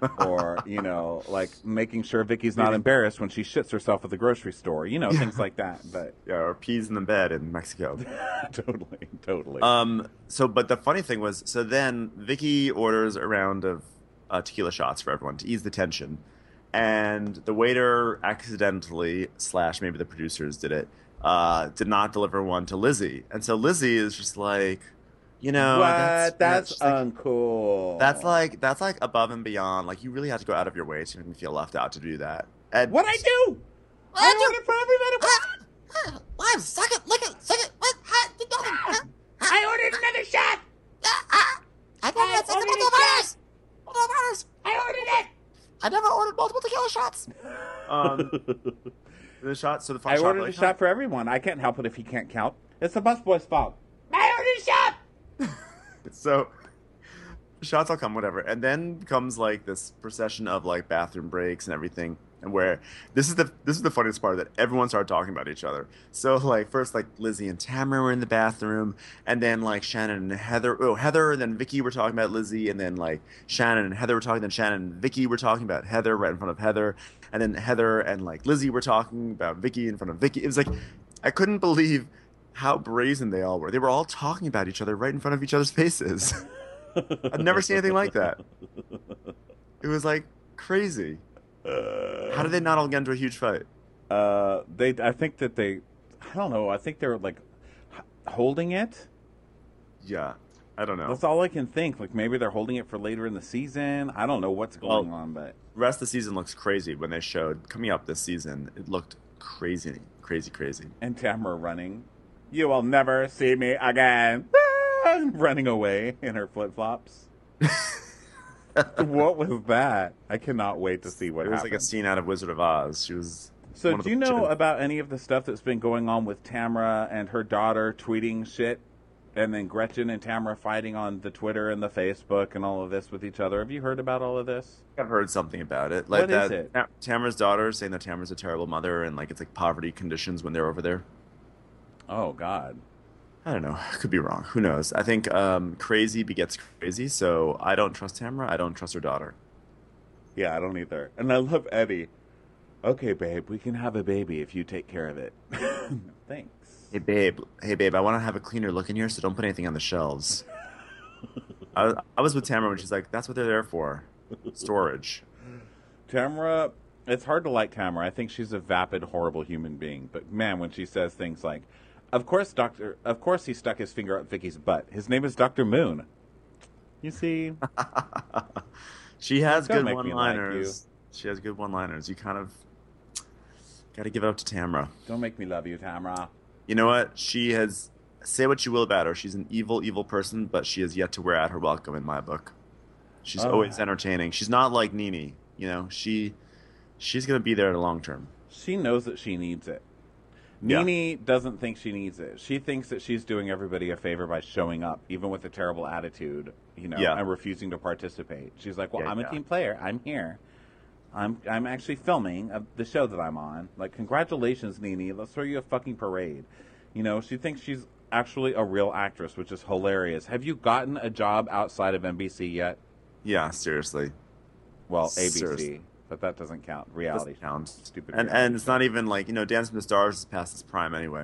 or you know, like making sure Vicky's not embarrassed when she shits herself at the grocery store. You know, things like that. But Yeah, or peas in the bed in Mexico. totally, totally. Um. So, but the funny thing was, so then Vicky orders a round of uh, tequila shots for everyone to ease the tension, and the waiter accidentally slash maybe the producers did it, uh, did not deliver one to Lizzie, and so Lizzie is just like, you know, what? that's That's, just like- uncool. that's like that's like above and beyond. Like you really have to go out of your way to make me feel left out to do that. And what I do. I ordered for everybody. What? Suck it, lick it, suck it. What? Ha, did nothing. Ha, ha, I ordered another shot. ha, ha. I never had sex with multiple partners. Multiple partners. I ordered it. I never ordered multiple tequila shots. um, the shot. So the fun I shot ordered really a shot for everyone. I can't help it if he can't count. It's the busboy's fault. I ordered a shot. So shots all come, whatever, and then comes like this procession of like bathroom breaks and everything, and where this is the this is the funniest part that everyone started talking about each other. So like first like Lizzie and Tamara were in the bathroom, and then like Shannon and Heather, oh Heather and then Vicky were talking about Lizzie, and then like Shannon and Heather were talking, then Shannon and Vicky were talking about Heather right in front of Heather, and then Heather and like Lizzie were talking about Vicky in front of Vicky. It was like I couldn't believe how brazen they all were. They were all talking about each other right in front of each other's faces. I've never seen anything like that. It was like crazy. How did they not all get into a huge fight? Uh, they. I think that they. I don't know. I think they're like h- holding it. Yeah, I don't know. That's all I can think. Like maybe they're holding it for later in the season. I don't know what's going Well, on, but The rest of the season looks crazy. When they showed coming up this season, it looked crazy, crazy, crazy. and Tamara running. You will never see me again. Running away in her flip flops. What was that? I cannot wait to see what It was happens. like a scene out of Wizard of Oz. She was. So, one of do you the know children. about any of the stuff that's been going on with Tamara and her daughter tweeting shit, and then Gretchen and Tamara fighting on the Twitter and the Facebook and all of this with each other? Have you heard about all of this? I've heard something about it. Like What is that. it? Ta- Tamara's daughter saying that Tamara's a terrible mother, and like it's like poverty conditions when they're over there. Oh God. I don't know. Could be wrong. Who knows? I think um, crazy begets crazy. So I don't trust Tamara. I don't trust her daughter. Yeah, I don't either. And I love Eddie. Okay, babe, we can have a baby if you take care of it. Thanks. Hey babe, hey babe, I want to have a cleaner look in here, so don't put anything on the shelves. I, was- I was with Tamara when she's like, "That's what they're there for, storage." Tamara, it's hard to like Tamara. I think she's a vapid, horrible human being. But man, when she says things like, "Of course, Doctor, of course, he stuck his finger up Vicky's butt. His name is Doctor Moon." You see, She has Don't good make me like one-liners. She has good one-liners. You kind of got to give it up to Tamara. don't make me love you, Tamara. You know what? She has. Say what you will about her. She's an evil, evil person, but she has yet to wear out her welcome in my book. She's Oh. always entertaining. She's not like Nene. You know, she she's gonna be there in the long term. She knows that she needs it. Yeah. Nene doesn't think she needs it. She thinks that she's doing everybody a favor by showing up, even with a terrible attitude, you know, Yeah. and refusing to participate. She's like, "Well, Yeah, I'm yeah. a team player. I'm here. I'm I'm actually filming uh, the show that I'm on. Like, congratulations, Nene. Let's throw you a fucking parade." You know, she thinks she's actually a real actress, which is hilarious. Have you gotten a job outside of N B C yet? Yeah, seriously. Well, A B C, Seriously. but that doesn't count. Reality Doesn't count. Stupid. And reality and it's not even like, you know, Dancing with the Stars is past its prime anyway.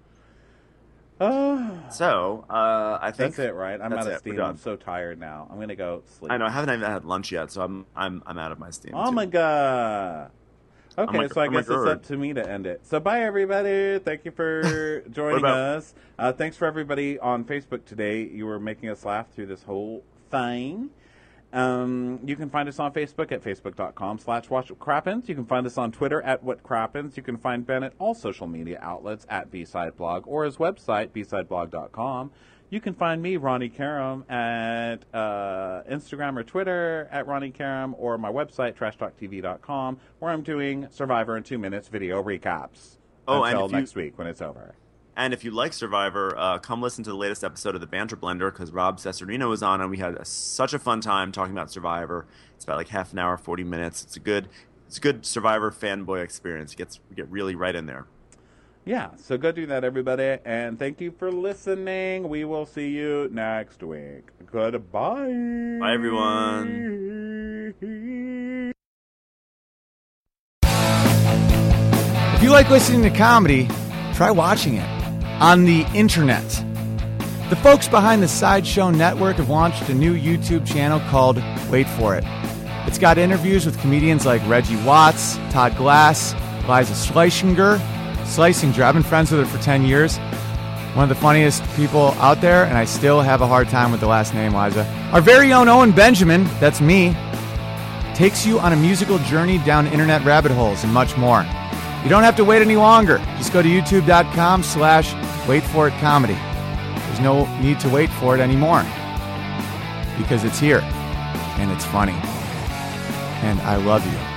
Oh, So, uh, I think that's it, right? I'm that's out of it. We're steam. done. I'm so tired now. I'm gonna go sleep. I know I haven't even had lunch yet, so I'm I'm I'm out of my steam. Oh too. my god. Okay, my- so I oh my guess it's God. up to me to end it. So bye, everybody. Thank you for joining about- us. Uh, thanks for everybody on Facebook today. You were making us laugh through this whole thing. Um, you can find us on Facebook at facebook.com slash whatcrappens. You can find us on Twitter at whatcrappens. You can find Ben at all social media outlets at bsideblog or his website, b side blog dot com. You can find me, Ronnie Karam, at uh, Instagram or Twitter at Ronnie Karam, or my website, trash talk t v dot com, where I'm doing Survivor in two minutes video recaps. Oh, and until if you- next week when it's over. And if you like Survivor, uh, come listen to the latest episode of the Banter Blender because Rob Cesarino was on and we had a, such a fun time talking about Survivor. It's about like half an hour, forty minutes. It's a good, it's a good Survivor fanboy experience. It gets we get really right in there. Yeah, so go do that, everybody, and thank you for listening. We will see you next week. Goodbye. Bye, everyone. If you like listening to comedy, try watching it on the internet. The folks behind the Sideshow Network have launched a new YouTube channel called Wait For It. It's got interviews with comedians like Reggie Watts, Todd Glass, Liza Schlesinger. Schlesinger, I've been friends with her for ten years. One of the funniest people out there, and I still have a hard time with the last name, Liza. Our very own Owen Benjamin, that's me, takes you on a musical journey down internet rabbit holes and much more. You don't have to wait any longer. Just go to youtube.com slash wait for it comedy. There's no need to wait for it anymore because it's here and it's funny. And I love you.